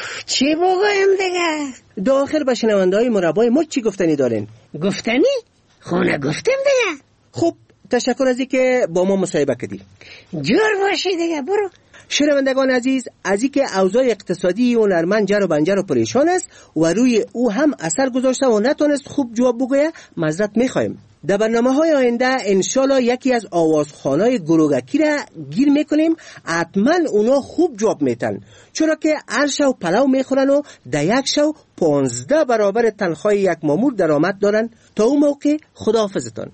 چی بگویم دیگه؟ داخل به شنوندهای مربای ما چی گفتنی دارین؟ گفتنی؟ خونه گفتیم دیگه. خب تشکر از اینکه با ما مصاحبه کردی. جور باشی دیگه، برو. شنوندگان عزیز، از اینکه اوضاع اقتصادی هنرمند جر و بنجر و پریشان است و روی او هم اثر گذاشته و نتونست خوب جواب بگویه، معذرت میخوایم. در برنامه‌های آینده انشالله یکی از آوازخوانای گروگکی را گیر میکنیم، حتما اونا خوب جواب میتن، چرا که هر شو پلو میخورن و در یک شو پانزده برابر تنخواه یک مامور درآمد دارن. تا اون موقع خداحافظتان.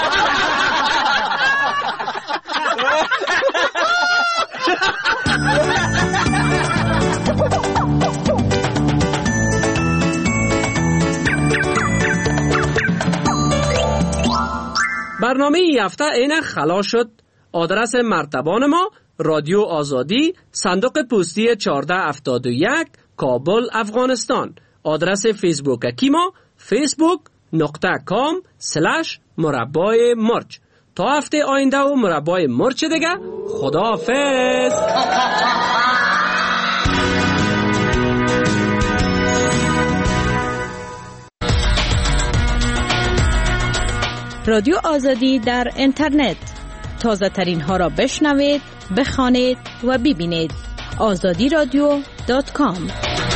برنامه این هفته اینه خلاص شد. آدرس مرتبان ما رادیو آزادی، صندوق پستی چهارده هفتاد و یک، کابل، افغانستان. آدرس فیسبوک کی ما فیسبوک نقطه کام سلش مربای مرچ. تا هفته آینده و مربای مرچ دیگه، خداحافظ. رادیو آزادی در اینترنت، تازه ترین ها را بشنوید، بخوانید و ببینید. آزادی رادیو دات کام